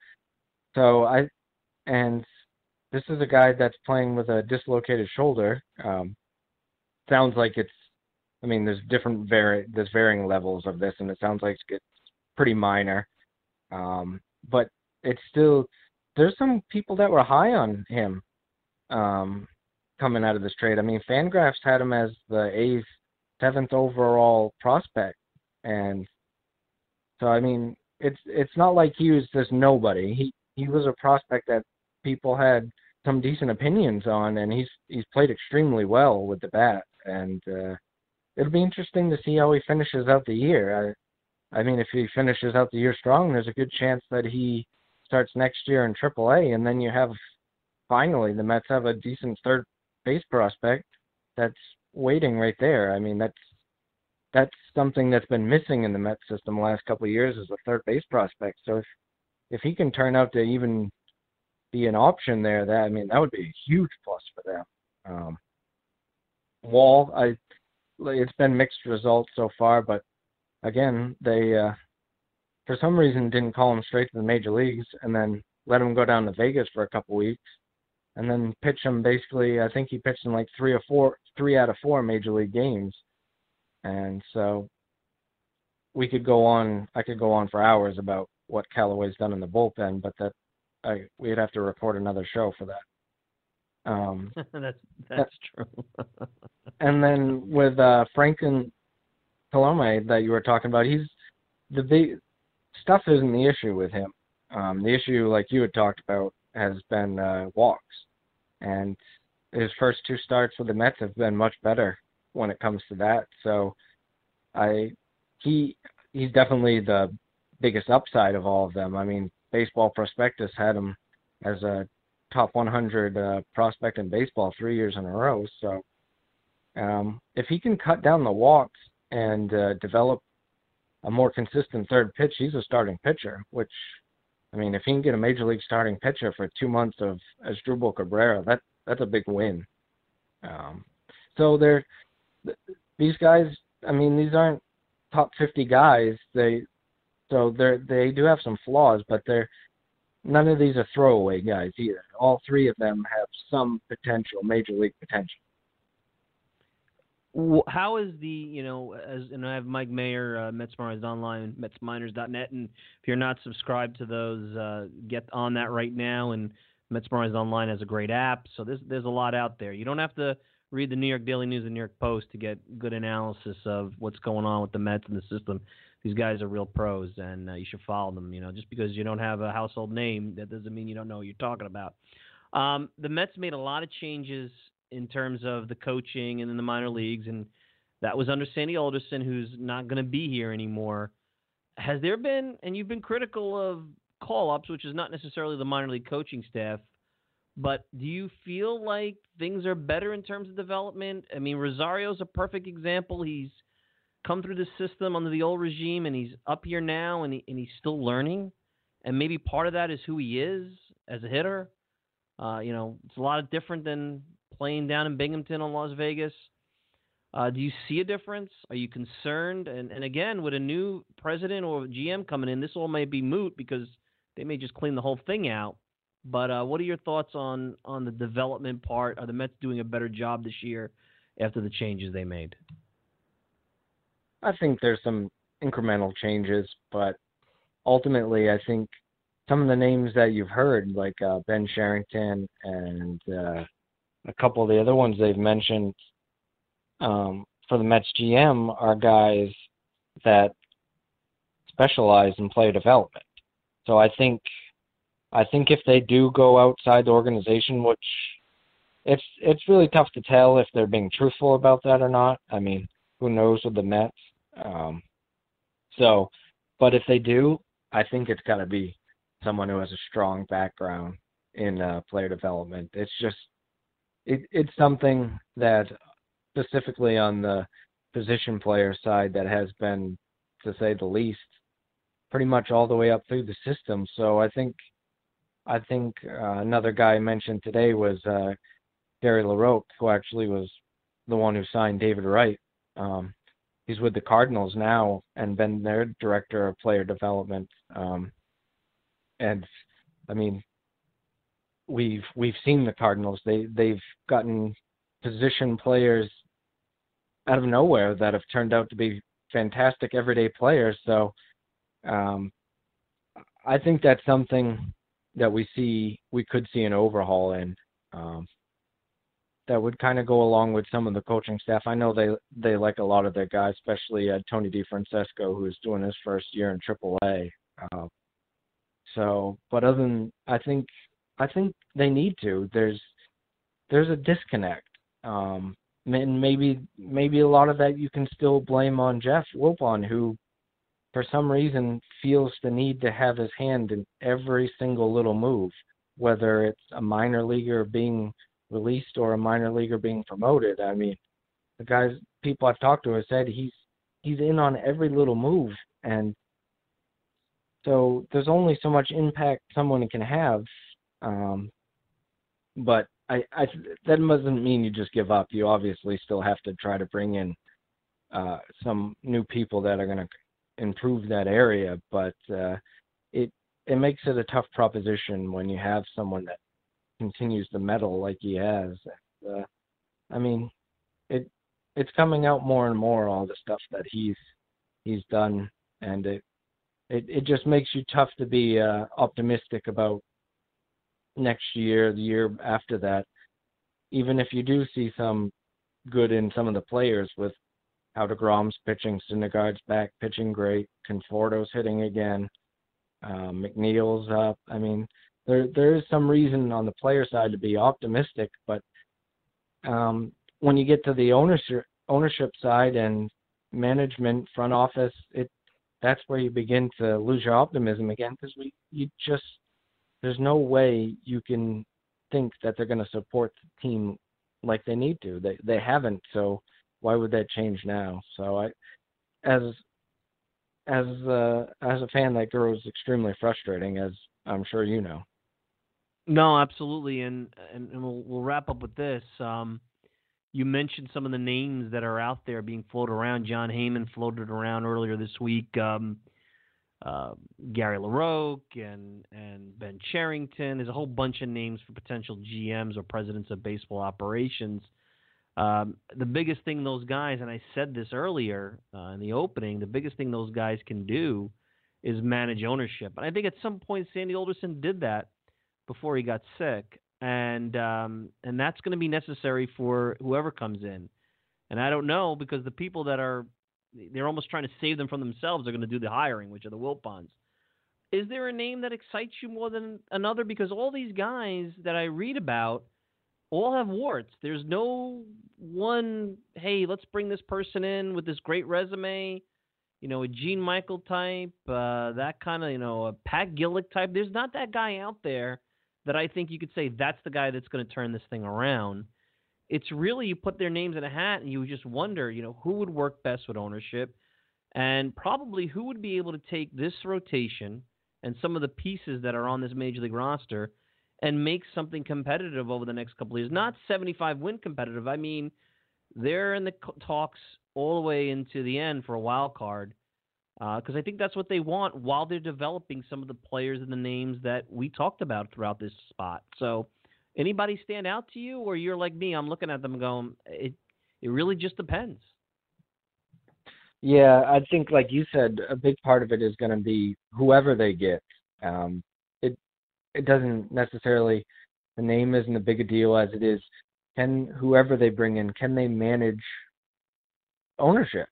And this is a guy that's playing with a dislocated shoulder. Sounds like there's varying levels of this, and it sounds like it's pretty minor. But it's still, there's some people that were high on him coming out of this trade. Fangraphs had him as the 7th overall prospect. And so, it's not like he was just nobody. He was a prospect that people had some decent opinions on, and he's played extremely well with the bat. And it'll be interesting to see how he finishes out the year. I mean, if he finishes out the year strong, there's a good chance that he starts next year in AAA, and then you have, finally, the Mets have a decent third base prospect that's waiting right there. I mean, that's something that's been missing in the Mets system the last couple of years, is a third base prospect. So if he can turn out to even be an option there, that would be a huge plus for them. Wall, it's been mixed results so far, but again, they for some reason didn't call him straight to the major leagues and then let him go down to Vegas for a couple weeks and then pitch him basically. I think he pitched in like 3 out of 4 major league games. And so I could go on for hours about what Callaway's done in the bullpen, but we'd have to record another show for that. That's true. And then with Franklin Colome that you were talking about, the big stuff isn't the issue with him. The issue, like you had talked about, has been walks. And his first 2 starts with the Mets have been much better when it comes to that. So he's definitely the biggest upside of all of them. I mean, Baseball Prospectus had him as a top 100 prospect in baseball 3 years in a row. So if he can cut down the walks and develop a more consistent third pitch, he's a starting pitcher, which, I mean, if he can get a major league starting pitcher for 2 months of Asdrubal Cabrera, that's a big win. So these guys, I mean, these aren't top 50 guys. They do have some flaws, but none of these are throwaway guys either. All 3 of them have some potential, major league potential. How is I have Mike Mayer, Mets Minors Online, MetsMinors.net, and if you're not subscribed to those, get on that right now. And Mets Minors Online has a great app, so there's a lot out there. You don't have to read the New York Daily News and New York Post to get good analysis of what's going on with the Mets and the system. These guys are real pros, and you should follow them. Just because you don't have a household name, that doesn't mean you don't know what you're talking about. The Mets made a lot of changes in terms of the coaching and in the minor leagues, and that was under Sandy Alderson, who's not going to be here anymore. Has there been, and you've been critical of call-ups, which is not necessarily the minor league coaching staff, but do you feel like things are better in terms of development? I mean, Rosario's a perfect example. He's come through the system under the old regime, and he's up here now, and he's still learning. And maybe part of that is who he is as a hitter. It's a lot different than playing down in Binghamton or Las Vegas. Do you see a difference? Are you concerned? And again, with a new president or GM coming in, this all may be moot because they may just clean the whole thing out. But what are your thoughts on the development part? Are the Mets doing a better job this year after the changes they made? I think there's some incremental changes, but ultimately I think some of the names that you've heard, like Ben Cherington and a couple of the other ones they've mentioned for the Mets GM, are guys that specialize in player development. So I think if they do go outside the organization, which it's really tough to tell if they're being truthful about that or not. I mean, who knows with the Mets? But if they do, I think it's got to be someone who has a strong background in player development. It's just it's something that specifically on the position player side that has been, to say the least, pretty much all the way up through the system. So I think another guy I mentioned today was Gary LaRocque, who actually was the one who signed David Wright. He's with the Cardinals now and been their director of player development. And I mean, we've seen the Cardinals. They've gotten position players out of nowhere that have turned out to be fantastic everyday players. So I think that's something that we could see an overhaul in. That would kind of go along with some of the coaching staff. I know they like a lot of their guys, especially Tony DeFrancesco, who is doing his first year in AAA. But other than, I think they need to. There's a disconnect and maybe a lot of that you can still blame on Jeff Wilpon, who for some reason feels the need to have his hand in every single little move, whether it's a minor leaguer being released or a minor leaguer being promoted. I mean, the people I've talked to have said he's in on every little move, and so there's only so much impact someone can have. But that doesn't mean you just give up. You obviously still have to try to bring in some new people that are going to improve that area. But it makes it a tough proposition when you have someone that continues to meddle like he has. I mean, it's coming out more and more, all the stuff that he's done, and it just makes you tough to be optimistic about next year, the year after that, even if you do see some good in some of the players with how DeGrom's pitching, Syndergaard's back pitching great, Conforto's hitting again, McNeil's up. I mean, there is some reason on the player side to be optimistic, but when you get to the ownership side and management, front office, that's where you begin to lose your optimism again, because there's no way you can think that they're going to support the team like they need to. They haven't, so why would that change now? So as a fan, that grows extremely frustrating, as I'm sure you know. No, absolutely, and we'll wrap up with this. You mentioned some of the names that are out there being floated around. John Heyman floated around earlier this week. Gary LaRocque and Ben Cherington. There's a whole bunch of names for potential GMs or presidents of baseball operations. The biggest thing those guys, and I said this earlier in the opening, the biggest thing those guys can do is manage ownership. And I think at some point Sandy Alderson did that before he got sick. And that's going to be necessary for whoever comes in. And I don't know, because the people they're almost trying to save them from themselves are going to do the hiring, which are the Wilpons. Is there a name that excites you more than another? Because all these guys that I read about all have warts. There's no one, hey, let's bring this person in with this great resume, a Gene Michael type, that kind of, a Pat Gillick type. There's not that guy out there that I think you could say that's the guy that's going to turn this thing around. It's really, you put their names in a hat and you just wonder, who would work best with ownership, and probably who would be able to take this rotation and some of the pieces that are on this Major League roster and make something competitive over the next couple of years. Not 75-win competitive. I mean, they're in the talks all the way into the end for a wild card, because I think that's what they want while they're developing some of the players and the names that we talked about throughout this spot. So anybody stand out to you, or you're like me, I'm looking at them going, it really just depends? Yeah, I think, like you said, a big part of it is going to be whoever they get. It doesn't necessarily, the name isn't a big a deal as it is, whoever they bring in, can they manage ownership?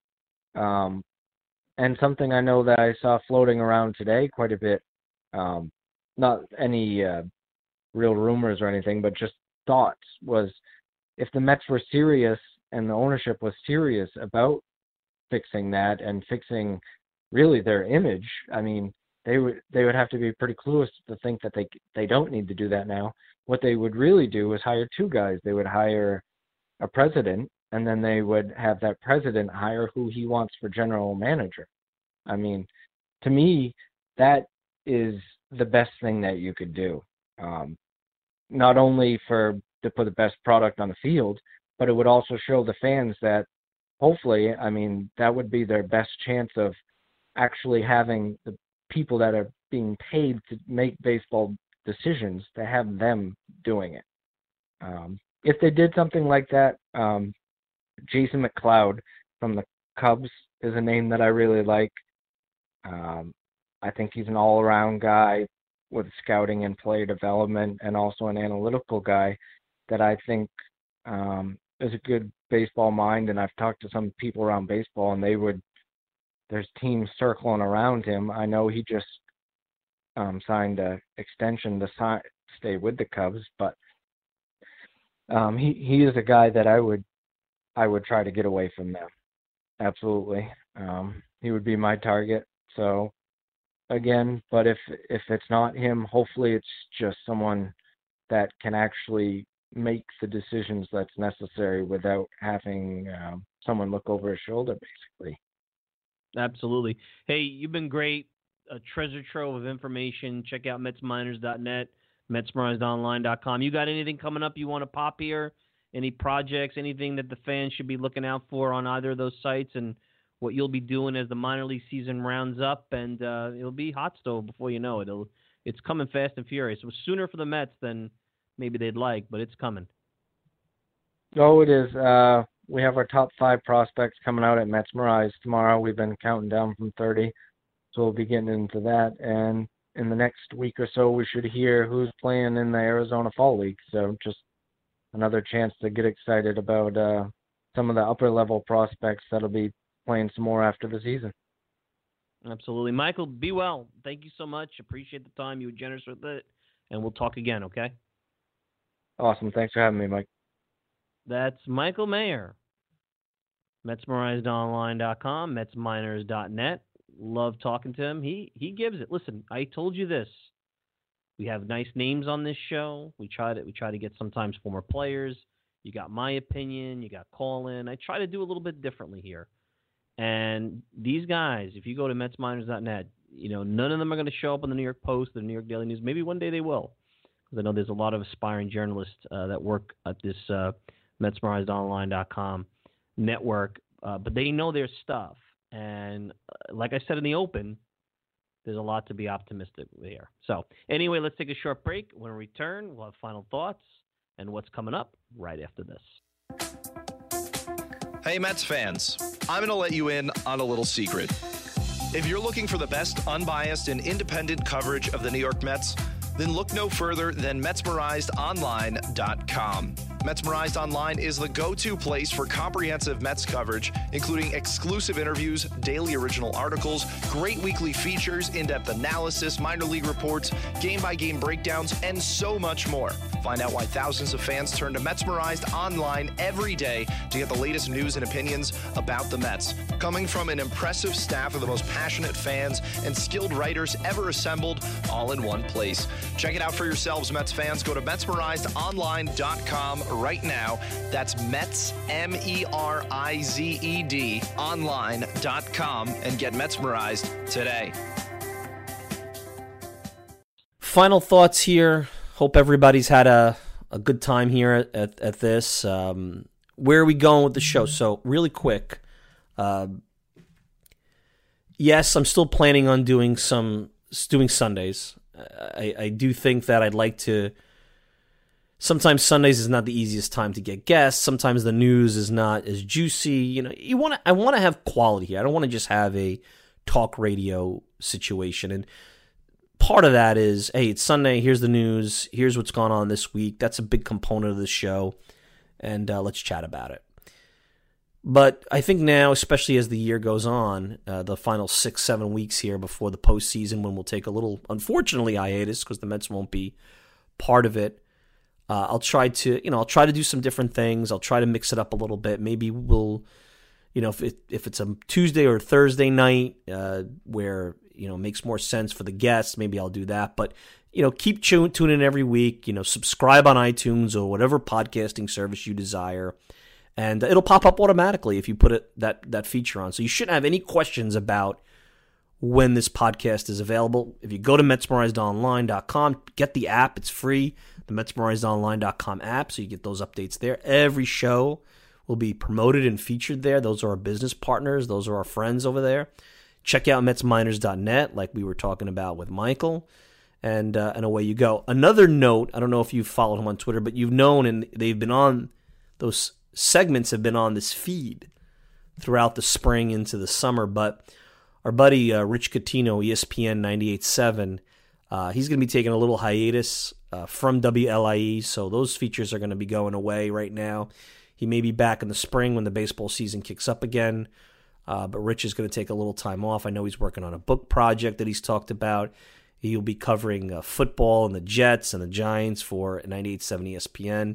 And something I know that I saw floating around today quite a bit, not any real rumors or anything, but just thoughts, was if the Mets were serious and the ownership was serious about fixing that and fixing really their image, I mean, they would have to be pretty clueless to think that they don't need to do that now. What they would really do is hire two guys. They would hire a president, and then they would have that president hire who he wants for general manager. I mean, to me, that is the best thing that you could do. Not only to put the best product on the field, but it would also show the fans that hopefully, I mean, that would be their best chance of actually having the people that are being paid to make baseball decisions, to have them doing it. If they did something like that, Jason McLeod from the Cubs is a name that I really like. I think he's an all-around guy with scouting and player development, and also an analytical guy that I think is a good baseball mind. And I've talked to some people around baseball, and there's teams circling around him. I know he just signed an extension to stay with the Cubs, but he is a guy that I would I would try to get away from them. Absolutely. He would be my target. So, again, but if it's not him, hopefully it's just someone that can actually make the decisions that's necessary without having someone look over his shoulder, basically. Absolutely. Hey, you've been great. A treasure trove of information. Check out MetsMiners.net, MetsMerizedOnline.com. You got anything coming up you want to pop here? Any projects, anything that the fans should be looking out for on either of those sites, and what you'll be doing as the minor league season rounds up, and it'll be hot stove before you know it. It's coming fast and furious. It was sooner for the Mets than maybe they'd like, but it's coming. Oh, it is. We have our top 5 prospects coming out at Metsmerized tomorrow. We've been counting down from 30, so we'll be getting into that. And in the next week or so, we should hear who's playing in the Arizona Fall League. So just another chance to get excited about some of the upper-level prospects that'll be playing some more after the season. Absolutely. Michael, be well. Thank you so much. Appreciate the time. You were generous with it, and we'll talk again, okay? Awesome. Thanks for having me, Mike. That's Michael Mayer. MetsMerizedOnline.com, MetsMiners.net. Love talking to him. He gives it. Listen, I told you this. We have nice names on this show. We try to get sometimes former players. You got my opinion. You got call-in. I try to do a little bit differently here. And these guys, if you go to MetsMiners.net, none of them are going to show up on the New York Post, the New York Daily News. Maybe one day they will, because I know there's a lot of aspiring journalists that work at this MetsMerizedOnline.com network, but they know their stuff. And like I said in the open, there's a lot to be optimistic there. So anyway, let's take a short break. When we return, we'll have final thoughts and what's coming up right after this. Hey, Mets fans, I'm going to let you in on a little secret. If you're looking for the best unbiased and independent coverage of the New York Mets, then look no further than MetsMerizedOnline.com. Metsmerized Online is the go-to place for comprehensive Mets coverage, including exclusive interviews, daily original articles, great weekly features, in-depth analysis, minor league reports, game-by-game breakdowns, and so much more. Find out why thousands of fans turn to Metsmerized Online every day to get the latest news and opinions about the Mets. Coming from an impressive staff of the most passionate fans and skilled writers ever assembled, all in one place. Check it out for yourselves, Mets fans. Go to MetsMerizedOnline.com right now. That's Mets, MERIZED, online.com, and get Metsmerized today. Final thoughts here. Hope everybody's had a good time here at this. Where are we going with the show? So really quick. Yes, I'm still planning on doing Sundays. I do think that I'd like to. Sometimes Sundays is not the easiest time to get guests. Sometimes the news is not as juicy. I want to have quality here. I don't want to just have a talk radio situation. And part of that is, hey, it's Sunday. Here's the news. Here's what's gone on this week. That's a big component of the show. And let's chat about it. But I think now, especially as the year goes on, the final 6-7 weeks here before the postseason, when we'll take a little, unfortunately, hiatus because the Mets won't be part of it. I'll try to do some different things. I'll try to mix it up a little bit. Maybe we'll, if it's a Tuesday or Thursday night where it makes more sense for the guests, maybe I'll do that. But keep tuning in every week. Subscribe on iTunes or whatever podcasting service you desire. And it'll pop up automatically if you put that feature on. So you shouldn't have any questions about when this podcast is available. If you go to MetsMerizedOnline.com, get the app. It's free, the MetsMerizedOnline.com app, so you get those updates there. Every show will be promoted and featured there. Those are our business partners. Those are our friends over there. Check out MetsMiners.net, like we were talking about with Michael, and away you go. Another note, I don't know if you've followed him on Twitter, but you've known, and they've been on those segments have been on this feed throughout the spring into the summer, but our buddy Rich Catino, ESPN 98.7, he's going to be taking a little hiatus from WLIE, so those features are going to be going away right now. He may be back in the spring when the baseball season kicks up again, but Rich is going to take a little time off. I know he's working on a book project that he's talked about. He'll be covering football and the Jets and the Giants for 98.7 ESPN.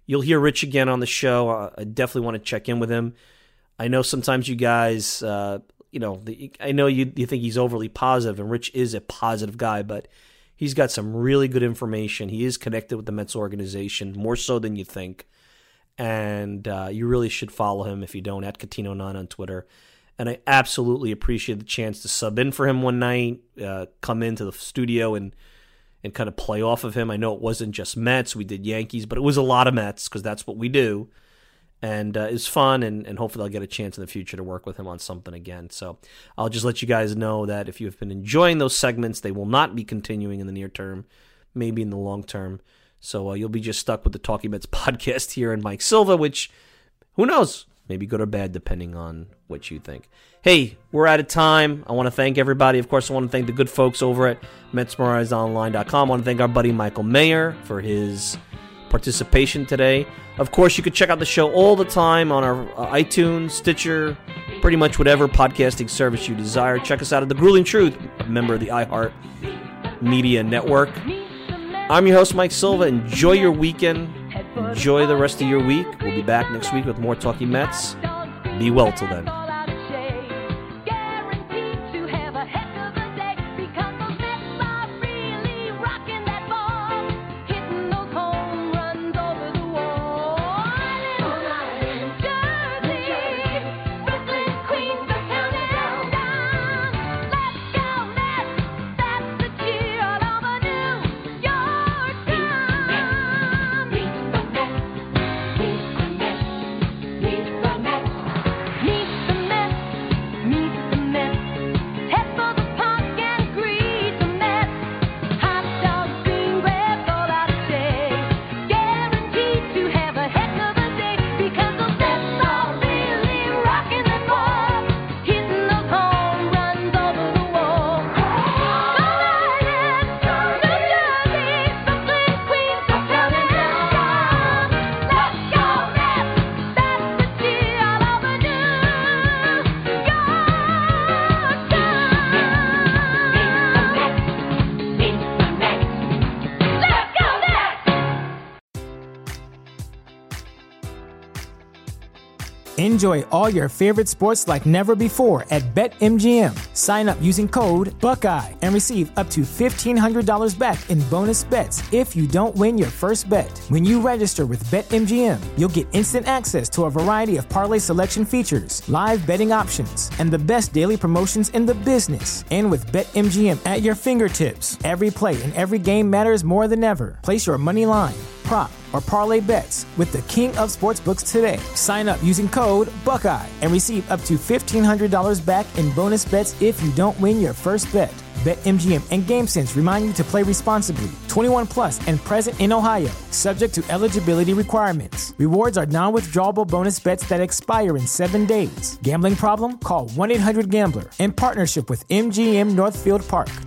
You'll hear Rich again on the show. I definitely want to check in with him. I know sometimes you guys, I know you think he's overly positive, and Rich is a positive guy, but he's got some really good information. He is connected with the Mets organization, more so than you think. And you really should follow him if you don't, at Catino9 on Twitter. And I absolutely appreciate the chance to sub in for him one night, come into the studio and kind of play off of him. I know it wasn't just Mets. We did Yankees, but it was a lot of Mets because that's what we do. And it's fun, and hopefully I'll get a chance in the future to work with him on something again. So I'll just let you guys know that if you have been enjoying those segments, they will not be continuing in the near term, maybe in the long term. So you'll be just stuck with the Talking Mets podcast here and Mike Silva, which, who knows, maybe good or bad depending on what you think. Hey, we're out of time. I want to thank everybody. Of course, I want to thank the good folks over at MetsMemorizedOnline.com. I want to thank our buddy Michael Mayer for his participation today. Of course, you can check out the show all the time on our iTunes, Stitcher, pretty much whatever podcasting service you desire. Check us out at The Grueling Truth, a member of the iHeart Media Network. I'm your host, Mike Silva. Enjoy your weekend. Enjoy the rest of your week. We'll be back next week with more Talking Mets. Be well till then. Enjoy all your favorite sports like never before at BetMGM. Sign up using code Buckeye and receive up to $1,500 back in bonus bets if you don't win your first bet. When you register with BetMGM, you'll get instant access to a variety of parlay selection features, live betting options, and the best daily promotions in the business. And with BetMGM at your fingertips, every play and every game matters more than ever. Place your money line, prop, or parlay bets with the king of sportsbooks today. Sign up using code Buckeye and receive up to $1,500 back in bonus bets if you don't win your first bet. BetMGM and GameSense remind you to play responsibly. 21 plus and present in Ohio, subject to eligibility requirements. Rewards are non-withdrawable bonus bets that expire in 7 days. Gambling problem? Call 1-800-GAMBLER. In partnership with MGM Northfield Park.